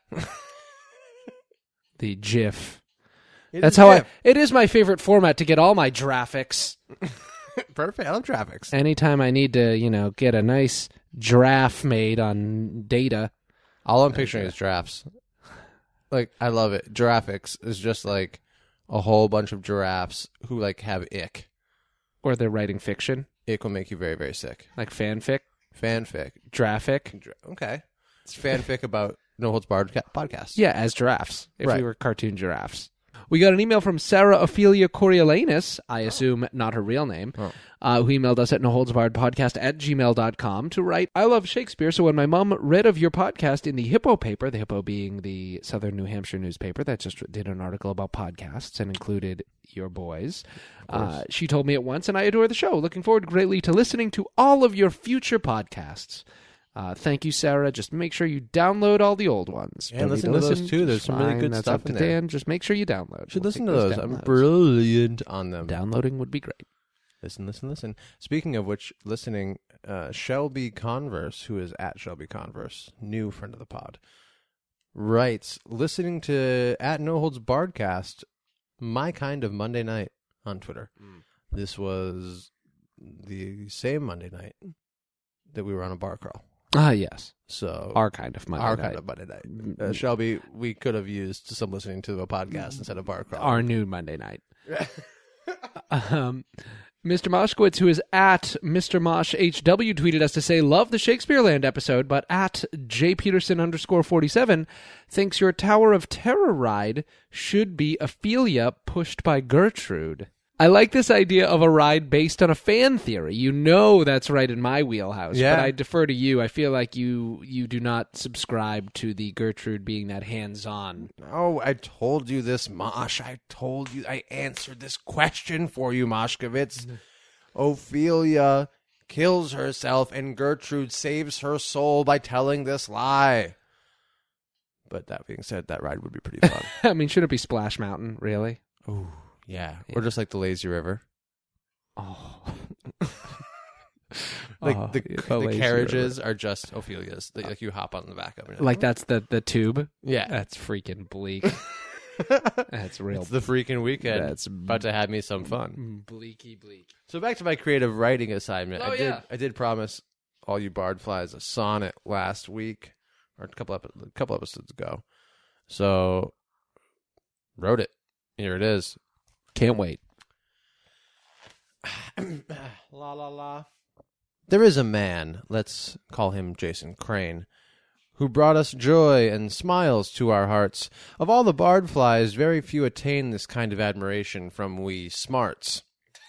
The GIF. It That's is how GIF. I. It is my favorite format to get all my graphics. Perfect. I love graphics. Anytime I need to, you know, get a nice giraffe made on data. All I'm picturing is giraffes. Like, I love it. Giraffics is just like a whole bunch of giraffes who, like, have ick. Or they're writing fiction, Ick will make you very, very sick. like fanfic, Fanfic. graphic. Dra- Okay. It's fanfic about No Holds Barred ca- podcast. Yeah, as giraffes, if Right. we were cartoon giraffes. We got an email from Sarah Ophelia Coriolanus, I assume not her real name, Oh. uh, who emailed us at noholdsbarredpodcast at gmail dot com to write, I love Shakespeare, so when my mom read of your podcast in the Hippo paper, the Hippo being the Southern New Hampshire newspaper that just did an article about podcasts and included your boys, uh, she told me at once, and I adore the show. Looking forward greatly to listening to all of your future podcasts. Uh, thank you, Sarah. Just make sure you download all the old ones. And Don't listen need to those, too. There's just some really fine. good That's stuff up in to there. Dan. Just make sure you download. You should We'll listen take to those. downloads. I'm brilliant on them. Downloading would be great. Listen, listen, listen. Speaking of which, listening, uh, Shelby Converse, who is at Shelby Converse, new friend of the pod, writes, listening to at No Holds Bardcast, my kind of Monday night on Twitter. Mm. This was the same Monday night that we were on a bar crawl. Ah, yes. So Our kind of Monday our night. kind of Monday night. Uh, Shelby, we could have used some listening to a podcast instead of bar crawl. Our new Monday night. um, Mister Moshkowitz, who is at Mister Mosh H W, tweeted us to say, love the Shakespeareland episode, but at jpeterson underscore forty-seven thinks your Tower of Terror ride should be Ophelia pushed by Gertrude. I like this idea of a ride based on a fan theory. You know that's right in my wheelhouse, Yeah. but I defer to you. I feel like you you do not subscribe to the Gertrude being that hands-on. Oh, I told you this, Mosh. I told you. I answered this question for you, Moshkowitz. Ophelia kills herself, and Gertrude saves her soul by telling this lie. But that being said, that ride would be pretty fun. I mean, should it be Splash Mountain, really? Ooh, yeah. Or just like the lazy river. Oh. Like Oh, the, yeah, the lazy carriages are just Ophelia's. Like, like you hop on the back of it. Like that's the, the tube? Yeah. That's freaking bleak. That's real. It's the freaking weekend. That's about to have me some fun. bleaky bleak. So back to my creative writing assignment. Oh, I did yeah. I did promise all you bard flies a sonnet last week, or a couple epi- a couple episodes ago. So wrote it. Here it is. Can't wait. La la la. There is a man, let's call him Jason Crane, who brought us joy and smiles to our hearts. Of all the bard flies, very few attain this kind of admiration from we smarts.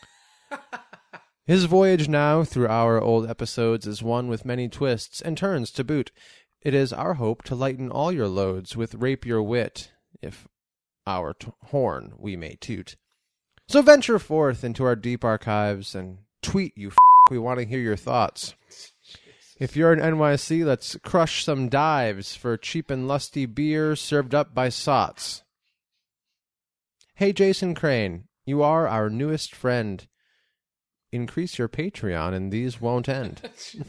His voyage now through our old episodes is one with many twists and turns to boot. It is our hope to lighten all your loads with rapier wit, if our t- horn we may toot. So venture forth into our deep archives and tweet, you f***. We want to hear your thoughts. If you're in N Y C, let's crush some dives for cheap and lusty beer served up by sots. Hey, Jason Crane, you are our newest friend. Increase your Patreon and these won't end.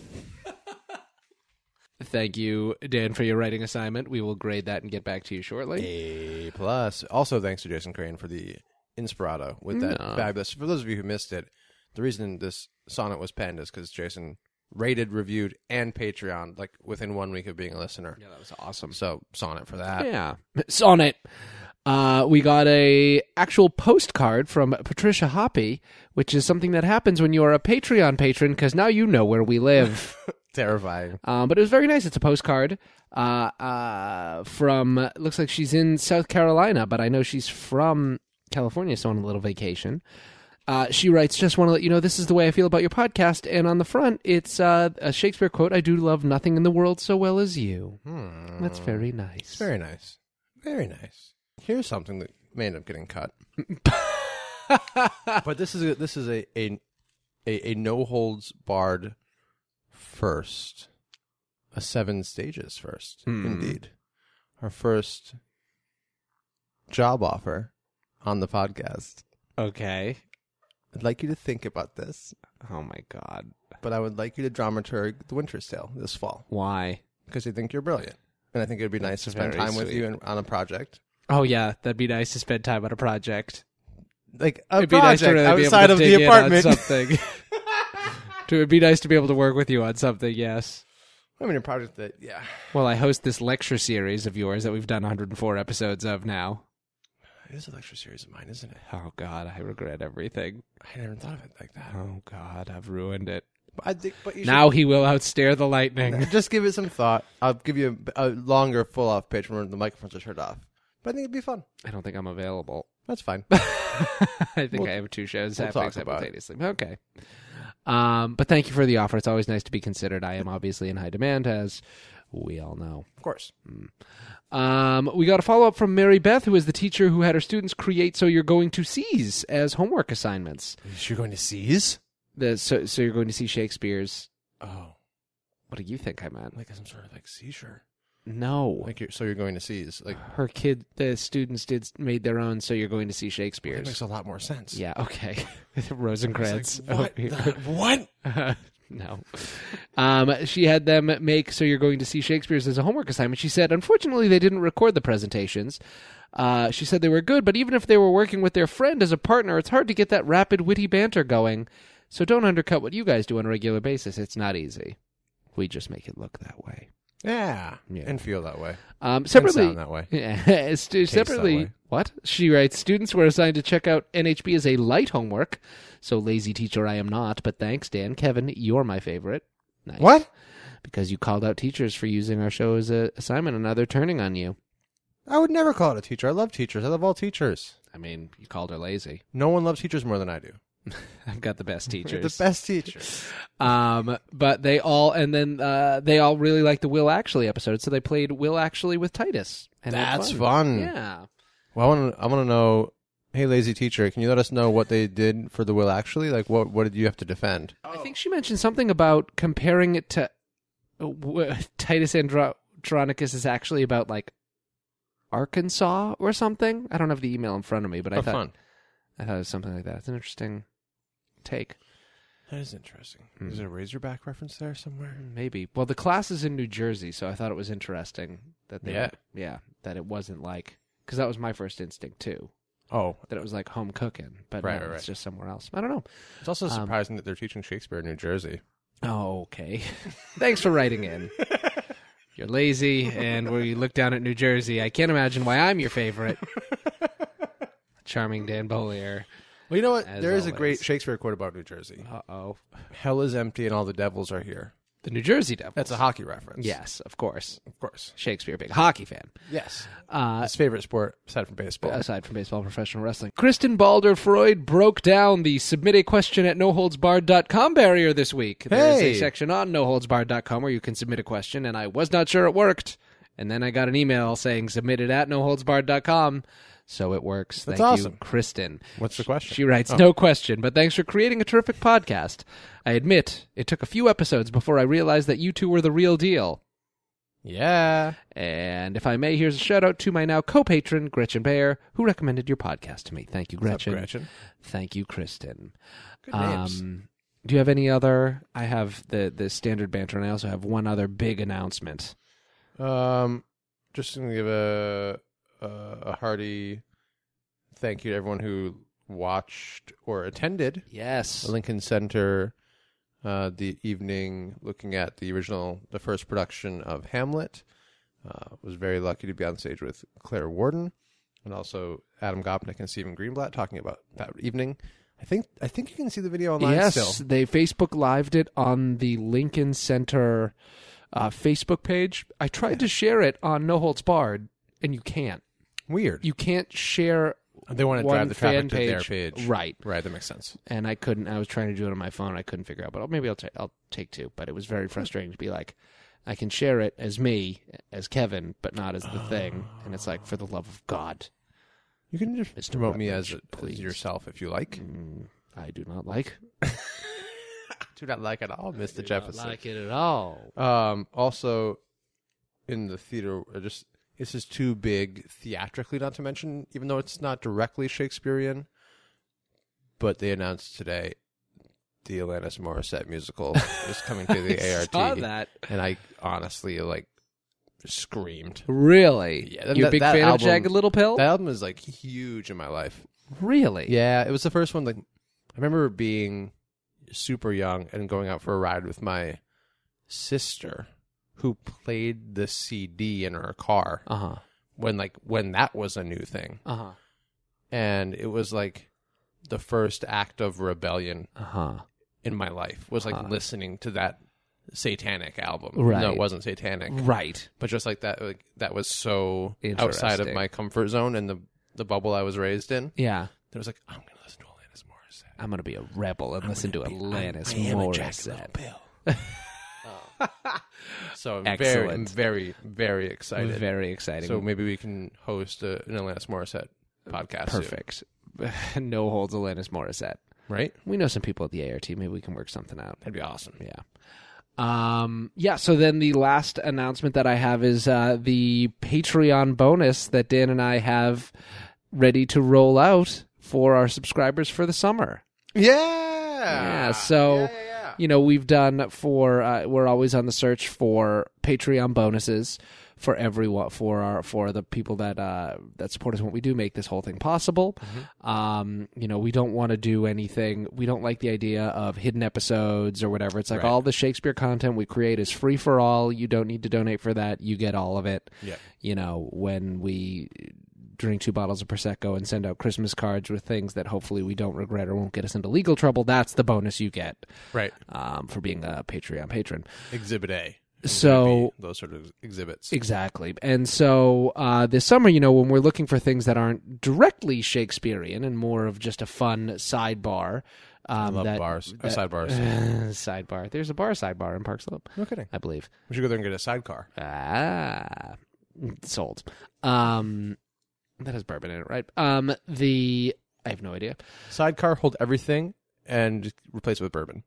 Thank you, Dan, for your writing assignment. We will grade that and get back to you shortly. A plus. Also, thanks to Jason Crane for the Inspirato with that No. fabulous. For those of you who missed it, the reason this sonnet was penned is because Jason rated, reviewed, and Patreon like within one week of being a listener. Yeah, that was awesome. So sonnet for that. Yeah. Sonnet. Uh, we got a actual postcard from Patricia Hoppy, which is something that happens when you are a Patreon patron, because now you know where we live. Terrifying. Um, but it was very nice. It's a postcard uh, uh, from, uh, looks like she's in South Carolina, but I know she's from California, so on a little vacation. Uh, she writes, just want to let you know this is the way I feel about your podcast. And on the front, it's uh, a Shakespeare quote, I do love nothing in the world so well as you. Hmm. That's very nice. It's very nice. Very nice. Here's something that may end up getting cut. But this is a, this is a, a, a, a no holds barred first. A seven stages first, Hmm. indeed. Our first job offer on the podcast. Okay. I'd like you to think about this, Oh, my God. but I would like you to dramaturg The Winter's Tale this fall Why? because I think you're brilliant. And I think it would be nice to spend very time with sweet. you in, on a project. Oh, yeah. That'd be nice to spend time on a project. Like a It'd be nice to project really be able outside to of dig the in on apartment. something. It would be nice to be able to work with you on something, yes. I mean, a project that, yeah. Well, I host this lecture series of yours that we've done one hundred four episodes of now. It is a lecture series of mine, isn't it? Oh, God, I regret everything. I never thought of it like that. Oh, God, I've ruined it. But I think, but you Now he will outstare the lightning. should just give it some thought. I'll give you a, a longer full off pitch when the microphones are turned off. But I think it'd be fun. I don't think I'm available. That's fine. I think We'll- I have two shows we'll happening talk about it. simultaneously. Okay. Um, but thank you for the offer. It's always nice to be considered. I am obviously in high demand, as we all know. Of course. Um, we got a follow-up from Mary Beth, who is the teacher who had her students create So You're Going to Seize as homework assignments. You're going to seize? The, so, so You're Going to See Shakespeare's... Oh. What do you think I meant? Like some sort of like seizure. No. Like you're, so you're going to seize. Like, Her kid, the students did made their own So You're Going to See that Shakespeare's. makes a lot more sense. Yeah, okay. Rosencrantz. It's like, what? over here. the- what? No. Um, she had them make So You're Going to See Shakespeare's as a homework assignment. She said, unfortunately, they didn't record the presentations. Uh, she said they were good, but even if they were working with their friend as a partner, it's hard to get that rapid, witty banter going. So don't undercut what you guys do on a regular basis. It's not easy. We just make it look that way. Yeah. Yeah. And feel that way. Um, And separately, sound that way. Yeah, stu- that separately, way. what? She writes, students were assigned to check out N H B as a light homework. So lazy teacher I am not, but thanks, Dan. Kevin, you're my favorite. Nice. What? Because you called out teachers for using our show as an assignment, and now they're turning on you. I would never call it a teacher. I love teachers. I love all teachers. I mean, you called her lazy. No one loves teachers more than I do. I've got the best You're teachers. the best teachers. Um, but they all, and then uh, they all really liked the Will Actually episode, so they played Will Actually with Titus. And had That's fun. Yeah. Well, I want to. I want to know. Hey, lazy teacher, can you let us know what they did for the will actually? Like, what what did you have to defend? I think she mentioned something about comparing it to uh, w- Titus Andronicus is actually about like Arkansas or something. I don't have the email in front of me, but I Oh, thought fun. I thought it was something like that. It's an interesting take. That is interesting. Hmm. Is there a Razorback reference there somewhere? Maybe. Well, the class is in New Jersey, so I thought it was interesting that they Yeah. yeah, that it wasn't like because that was my first instinct too. Oh, That it was like home cooking, but Right, no, right, it's right. just somewhere else. I don't know. it's also Um, surprising that they're teaching Shakespeare in New Jersey. Oh, okay. Thanks for writing in. You're lazy, and where you look down at New Jersey, I can't imagine why I'm your favorite. Charming Dan Bollier. Well, you know what? As There is a always. great Shakespeare quote about New Jersey. Uh-oh. Hell is empty and all the devils are here. The New Jersey Devils. That's a hockey reference. Yes, of course. Of course. Shakespeare, big hockey fan. Yes. Uh, His favorite sport, aside from baseball. aside from baseball, professional wrestling. Kristen Balder Freud broke down the submit a question at no holds barred dot com barrier this week. There's Hey. a section on no holds barred dot com where you can submit a question, and I was not sure it worked. And then I got an email saying submit it at no holds barred dot com. So it works. That's Thank awesome. you, Kristen. What's the question? She writes, Oh. no question, but thanks for creating a terrific podcast. I admit, it took a few episodes before I realized that you two were the real deal. Yeah. And if I may, here's a shout out to my now co-patron, Gretchen Bayer, who recommended your podcast to me. Thank you, What's up, Gretchen. Gretchen? Thank you, Kristen. Good names. Um, do you have any other? I have the, the standard banter, and I also have one other big announcement. Um, just going to give a, a a hearty thank you to everyone who watched or attended Yes. the Lincoln Center uh, the evening looking at the original, the first production of Hamlet. Uh, was very lucky to be on stage with Claire Warden. and also Adam Gopnik and Stephen Greenblatt talking about that evening. I think I think you can see the video online yes, still. they Facebook Lived it on the Lincoln Center uh, Facebook page. I tried Yeah. to share it on No Holds Barred, and you can't. Weird. You can't share. They want to one drive the traffic fan to their page. right? Right, that makes sense. And I couldn't. I was trying to do it on my phone. I couldn't figure out. But maybe I'll ta- I'll take two. But it was very frustrating to be like, I can share it as me, as Kevin, but not as the thing. And it's like, for the love of God, You can just Mister promote me as, Rutledge, as please. yourself if you like. mm, I do not like. Do not like at all, Mister do not Jefferson. like it at all. Um, also, in the theater, uh, just this is too big theatrically not to mention, even though it's not directly Shakespearean. But they announced today the Alanis Morissette musical is coming to the A R T. Saw that. And I honestly like screamed. Really? Yeah, You a that- big that fan album- of Jagged Little Pill? That album is like huge in my life. Really? Yeah, it was the first one. Like, I remember being super young and going out for a ride with my sister, who played the C D in her car Uh huh. when like when that was a new thing, Uh huh. and it was like the first act of rebellion Uh huh. in my life was like Huh. listening to that satanic album. Right. No, it wasn't satanic, Right. but just like that, like that was so outside of Interesting. my comfort zone and the the bubble I was raised in. Yeah. There was like, I'm gonna listen to Alanis Morissette. I'm gonna be a rebel and listen to gonna be- Alanis I am a Jack Morissette. Little Pill. So I'm very, I'm Excellent. very, very excited. Very exciting. So maybe we can host a, an Alanis Morissette podcast. soon, Perfect. No holds Alanis Morissette. right? We know some people at the A R T. Maybe we can work something out. That'd be awesome. Yeah. Um, yeah, so then the last announcement that I have is uh, the Patreon bonus that Dan and I have ready to roll out for our subscribers for the summer. Yeah. Yeah, so, Yeah, yeah, yeah. you know, we've done for, uh, we're always on the search for Patreon bonuses for everyone, for our, for the people that, uh, that support us when we do make this whole thing possible. Mm-hmm. Um, you know, we don't want to do anything. We don't like the idea of hidden episodes or whatever. It's like Right. all the Shakespeare content we create is free for all. You don't need to donate for that. You get all of it. Yeah. You know, when we drink two bottles of Prosecco and send out Christmas cards with things that hopefully we don't regret or won't get us into legal trouble, that's the bonus you get Right. um, for being a Patreon patron. Exhibit A. So- B, those sort of exhibits. Exactly. And so uh, this summer, you know, when we're looking for things that aren't directly Shakespearean and more of just a fun sidebar. I Um, love that, bars. Uh, that- sidebars. sidebar. There's a bar sidebar in Park Slope, No kidding. I believe. We should go there and get a sidecar. Ah, sold. Um, that has bourbon in it, right? Um, the I have no idea. Sidecar, hold everything and replace it with bourbon.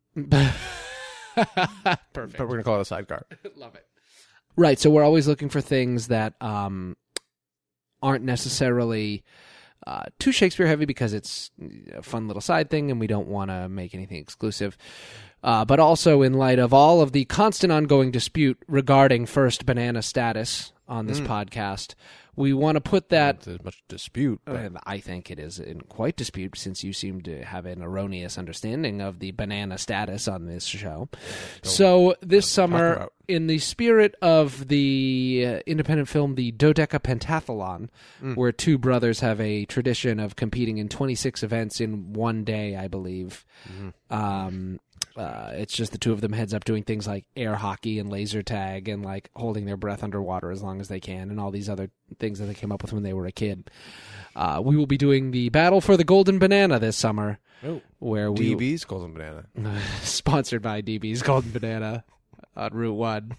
Perfect. But we're going to call it a sidecar. Love it. Right. So we're always looking for things that um, aren't necessarily uh, too Shakespeare heavy because it's a fun little side thing and we don't want to make anything exclusive. Uh, but also in light of all of the constant ongoing dispute regarding First Banana status on this podcast, we want to put that There's much dispute. But and I think it is in quite dispute since you seem to have an erroneous understanding of the banana status on this show. So this summer, about. in the spirit of the uh, independent film The Dodeca Pentathlon, where two brothers have a tradition of competing in twenty-six events in one day, I believe. Um, uh, it's just the two of them heads up doing things like air hockey and laser tag and like holding their breath underwater as long as they can and all these other things that they came up with when they were a kid. Uh, we will be doing the Battle for the Golden Banana this summer, oh, where we D B's Golden Banana. sponsored by D B's Golden Banana on Route One.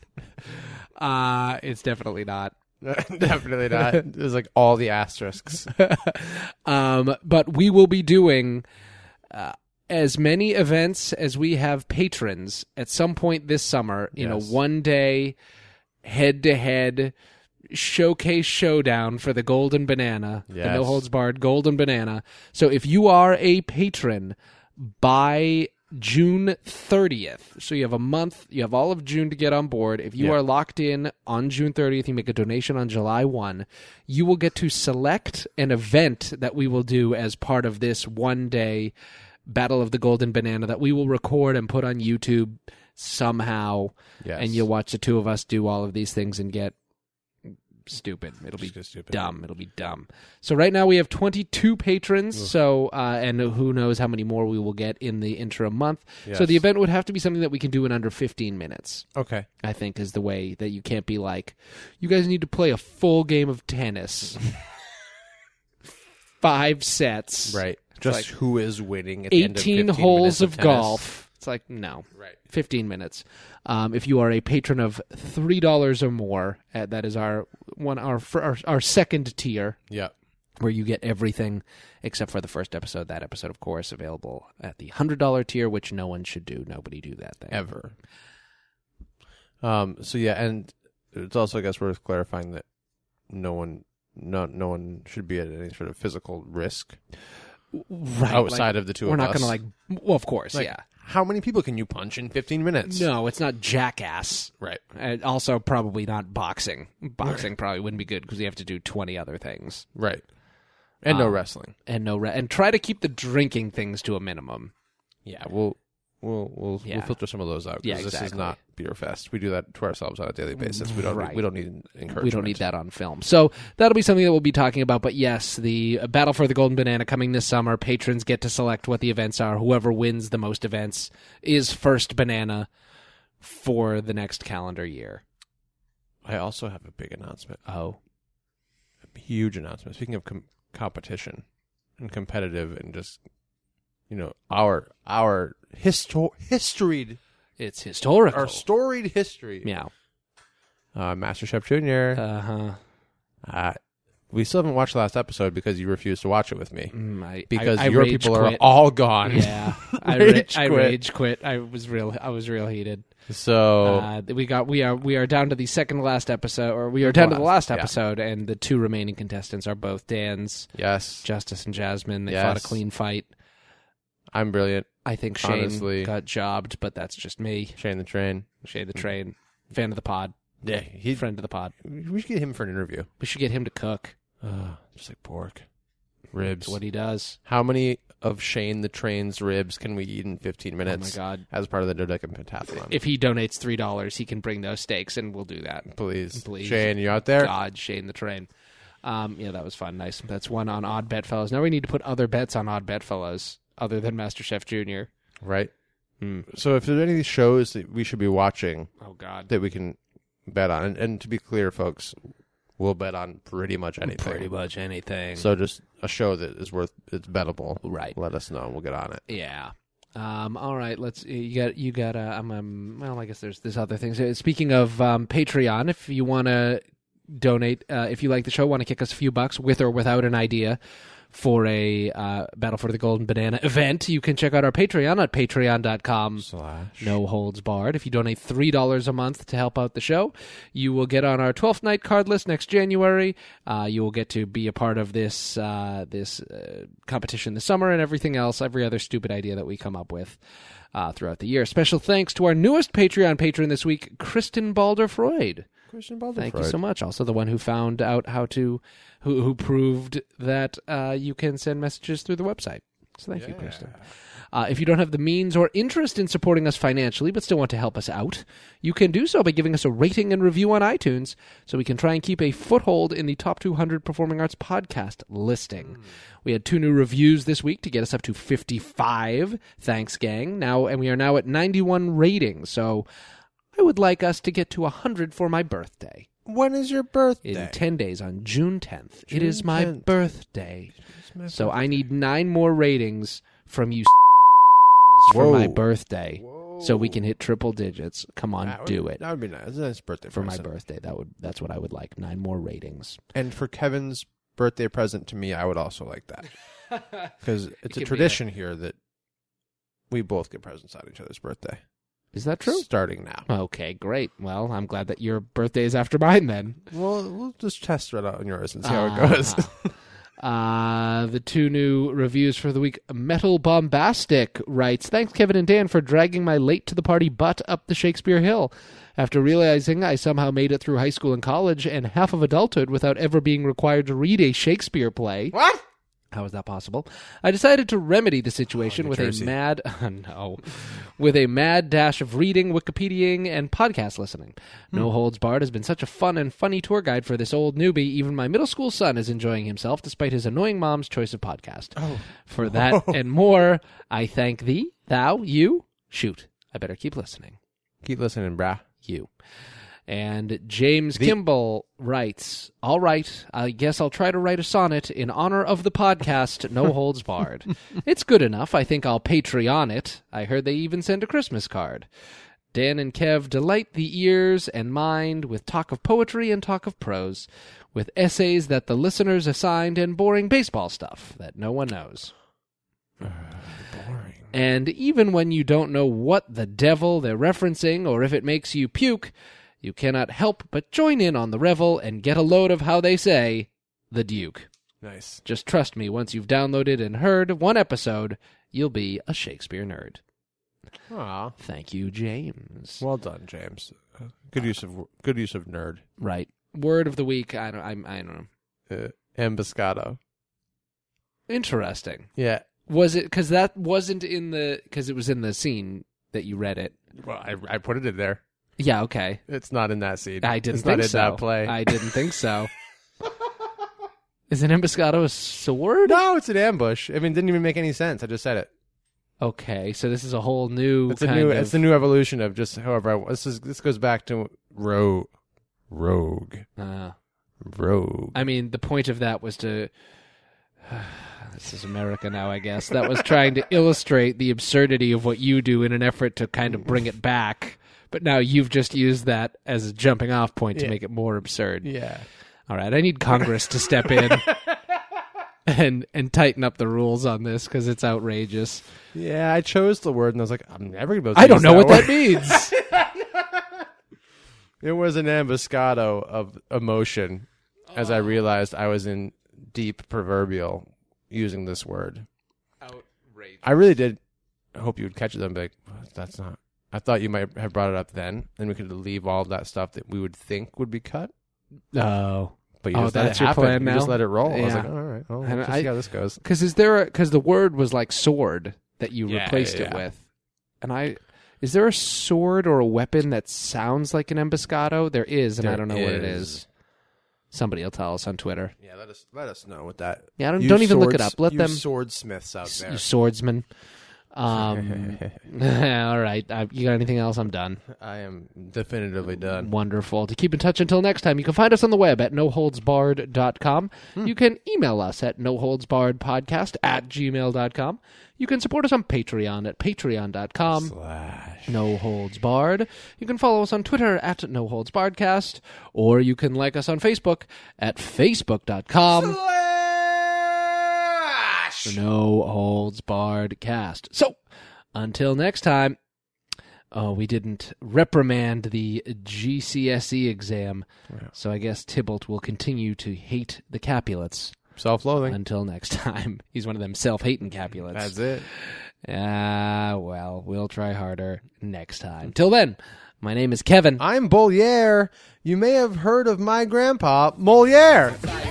Uh, it's definitely not. Definitely not. There's like all the asterisks. Um, but we will be doing uh, as many events as we have patrons at some point this summer in Yes. a one day head to head showcase showdown for the Golden Banana, the Yes. No Holds Barred Golden Banana. So if you are a patron by June thirtieth, so you have a month, you have all of June to get on board. If you Yeah. are locked in on June thirtieth, you make a donation on July first, you will get to select an event that we will do as part of this one day Battle of the Golden Banana that we will record and put on YouTube somehow. Yes. And you'll watch the two of us do all of these things and get stupid. It'll be Just stupid. dumb. It'll be dumb. So right now we have twenty-two patrons. Ugh. So uh, and who knows how many more we will get in the interim month. Yes. So the event would have to be something that we can do in under fifteen minutes. Okay. I think is the way that you can't be like, you guys need to play a full game of tennis. Five sets. Right. Just like who is winning at the end of eighteen fifteen holes minutes of, of golf. It's like, no. Right. fifteen minutes. Um, if you are a patron of three dollars or more, uh, that is our one our, our our second tier. Yeah. Where you get everything except for the first episode. That episode, of course, available at the one hundred dollars tier, which no one should do. Nobody do that thing. Ever. Um. So, yeah, and it's also, I guess, worth clarifying that no one no, no one should be at any sort of physical risk. Right, outside like, of the two we're of not us. going to like, well, of course, Like, yeah. How many people can you punch in fifteen minutes? No, it's not Jackass. Right. And also, probably not boxing. Boxing probably wouldn't be good because you have to do twenty other things. Right. And no Um, wrestling. And no, re- and try to keep the drinking things to a minimum. Yeah, we'll we'll we'll, Yeah. we'll filter some of those out. 'Cause Yeah, this is exactly. not Beer Fest. We do that to ourselves on a daily basis. We don't Right. need, we don't need encouragement. We don't need that on film. So that'll be something that we'll be talking about. But yes, the Battle for the Golden Banana coming this summer. Patrons get to select what the events are. Whoever wins the most events is first banana for the next calendar year. I also have a big announcement. Oh. A huge announcement. Speaking of com- competition and competitive and just, you know, our our histo- historied, It's historical. our storied history. Meow. Uh, MasterChef Junior Uh-huh. Uh, we still haven't watched the last episode because you refused to watch it with me. Mm, I, Because I, I your rage people quit. are all gone. Yeah. I, Rage ra- I quit. rage quit. I was real I was real heated. So Uh, we got we are we are down to the second to last episode, or we are down to the last yeah. episode, and the two remaining contestants are both Dan's, yes, Justice and Jasmine. They Yes. fought a clean fight. I'm brilliant. I think Shane Honestly. got jobbed, but that's just me. Shane the Train. Shane the Train, fan of the pod, Yeah, he. friend of the pod. We should get him for an interview. We should get him to cook. Uh, just like pork, ribs. That's what he does. How many of Shane the Train's ribs can we eat in fifteen minutes? Oh my god! As part of the Dodecan Pentathlon. If he donates three dollars, he can bring those steaks, and we'll do that. please, Please. Shane, you out there? God, Shane the Train. Um, yeah, that was fun. Nice. That's one on Odd Bedfellows. Now we need to put other bets on Odd Bedfellows other than MasterChef Junior Right. Hmm. So if there's any of these shows that we should be watching Oh God. that we can bet on, and, and to be clear, folks, we'll bet on pretty much anything. Pretty much anything. So just a show that is worth it's bettable. Right. Let us know. and We'll get on it. Yeah. Um, all right. Let's. You got. You got. Uh, um, um, well, I guess there's there's other things. Uh, Speaking of um, Patreon, if you want to donate, uh, if you like the show, want to kick us a few bucks with or without an idea for a uh, Battle for the Golden Banana event, you can check out our Patreon at patreon.com. Slash. No holds barred. If you donate three dollars a month to help out the show, you will get on our twelfth night card list next January. Uh, you will get to be a part of this uh, this uh, competition this summer and everything else, every other stupid idea that we come up with uh, throughout the year. Special thanks to our newest Patreon patron this week, Kristen Balder-Freud. Christian Balder Thank you Freud. so much. Also the one who found out how to, who, who proved that uh, you can send messages through the website. So thank you, Yeah. Kristen. Uh, if you don't have the means or interest in supporting us financially, but still want to help us out, you can do so by giving us a rating and review on iTunes so we can try and keep a foothold in the top two hundred performing arts podcast listing. Mm. We had two new reviews this week to get us up to fifty-five. Thanks, gang. Now, and we are now at ninety-one ratings. So I would like us to get to one hundred for my birthday. When is your birthday? In ten days, on June tenth. June it is my tenth. birthday. my So birthday. I need nine more ratings from you for Whoa. my birthday. Whoa. So we can hit triple digits. Come on, That would- do it. That would be nice. It's a nice birthday For my present. birthday. That would that's what I would like. Nine more ratings. And for Kevin's birthday present to me, I would also like that. Because it's could be a tradition here that we both get presents on each other's birthday. Is that true? Starting now. Okay, great. Well, I'm glad that your birthday is after mine then. Well, we'll just test it out on yours and see how it goes. Uh, the two new reviews for the week. Metal Bombastic writes, thanks, Kevin and Dan, for dragging my late-to-the-party butt up the Shakespeare Hill. After realizing I somehow made it through high school and college and half of adulthood without ever being required to read a Shakespeare play, What? How is that possible? I decided to remedy the situation Oh, New with Jersey. a mad, no, with a mad dash of reading, Wikipediaing, and podcast listening. No Holds Barred has been such a fun and funny tour guide for this old newbie. Even my middle school son is enjoying himself despite his annoying mom's choice of podcast. Oh. For that and more, I thank thee, thou, you. Shoot, I better keep listening. Keep listening, brah. You. And James The- Kimball writes, all right, I guess I'll try to write a sonnet in honor of the podcast No Holds Barred. It's good enough. I think I'll Patreon it. I heard they even send a Christmas card. Dan and Kev delight the ears and mind with talk of poetry and talk of prose, with essays that the listeners assigned and boring baseball stuff that no one knows. Boring. And even when you don't know what the devil they're referencing or if it makes you puke, you cannot help but join in on the revel and get a load of how they say, the Duke. Nice. Just trust me, once you've downloaded and heard one episode, you'll be a Shakespeare nerd. Aw. Thank you, James. Well done, James. Good use of good use of nerd. Right. Word of the week, I don't, I, I don't know. Uh, Emboscado. Interesting. Yeah. Was it, because that wasn't in the, because it was in the scene that you read it. Well, I I put it in there. Yeah, okay. It's not in that scene. I didn't it's think not in so. that play. I didn't think so. Is an emboscado a sword? No, it's an ambush. I mean, it didn't even make any sense. I just said it. Okay, so this is a whole new It's a kind new. of... It's a new evolution of just. However, I, this is this goes back to rogue, rogue, Uh, rogue. I mean, the point of that was to... This is America now, I guess. That was trying to illustrate the absurdity of what you do in an effort to kind of bring it back. But now you've just used that as a jumping off point to Yeah. make it more absurd. Yeah. All right, I need Congress to step in and and tighten up the rules on this because it's outrageous. Yeah, I chose the word and I was like, I'm never gonna be able to I don't use know what word. that means. It was an ambuscado of emotion as I realized I was in deep proverbial using this word. Outrageous. I really did hope you would catch it and be like, "What? That's not. I thought you might have brought it up then, and we could leave all of that stuff that we would think would be cut. Oh. But you Oh, just let that's it your happen. plan You now? just let it roll. I was Yeah. like, all right, well, And let's just I- see how this goes. Because is there because the word was like sword that you Yeah, replaced yeah, it yeah. with, and I is there a sword or a weapon that sounds like an emboscado? There is, and I There don't know what it is. is. Somebody will tell us on Twitter. Yeah, let us let us know what that. Yeah, don't, You don't even look it swords- up. Let you them swordsmiths out there. you swordsman. Um, all right, uh, you got anything else? I'm done. I am definitively done. Wonderful. To keep in touch until next time, you can find us on the web at no holds barred dot com. Hmm. You can email us at no holds barred podcast at gmail dot com. You can support us on Patreon at patreon dot com. Slash. No Holds Barred. You can follow us on Twitter at No Holds Barredcast, or you can like us on Facebook at facebook dot com. Slash. No Holds Barred Cast. So, until next time, oh, we didn't reprimand the G C S E exam, Yeah. so I guess Tybalt will continue to hate the Capulets Self-loathing. until next time. He's one of them self-hating Capulets. That's it. Ah, well, we'll try harder next time. Till then, my name is Kevin. I'm Bolliere. You may have heard of my grandpa, Moliere.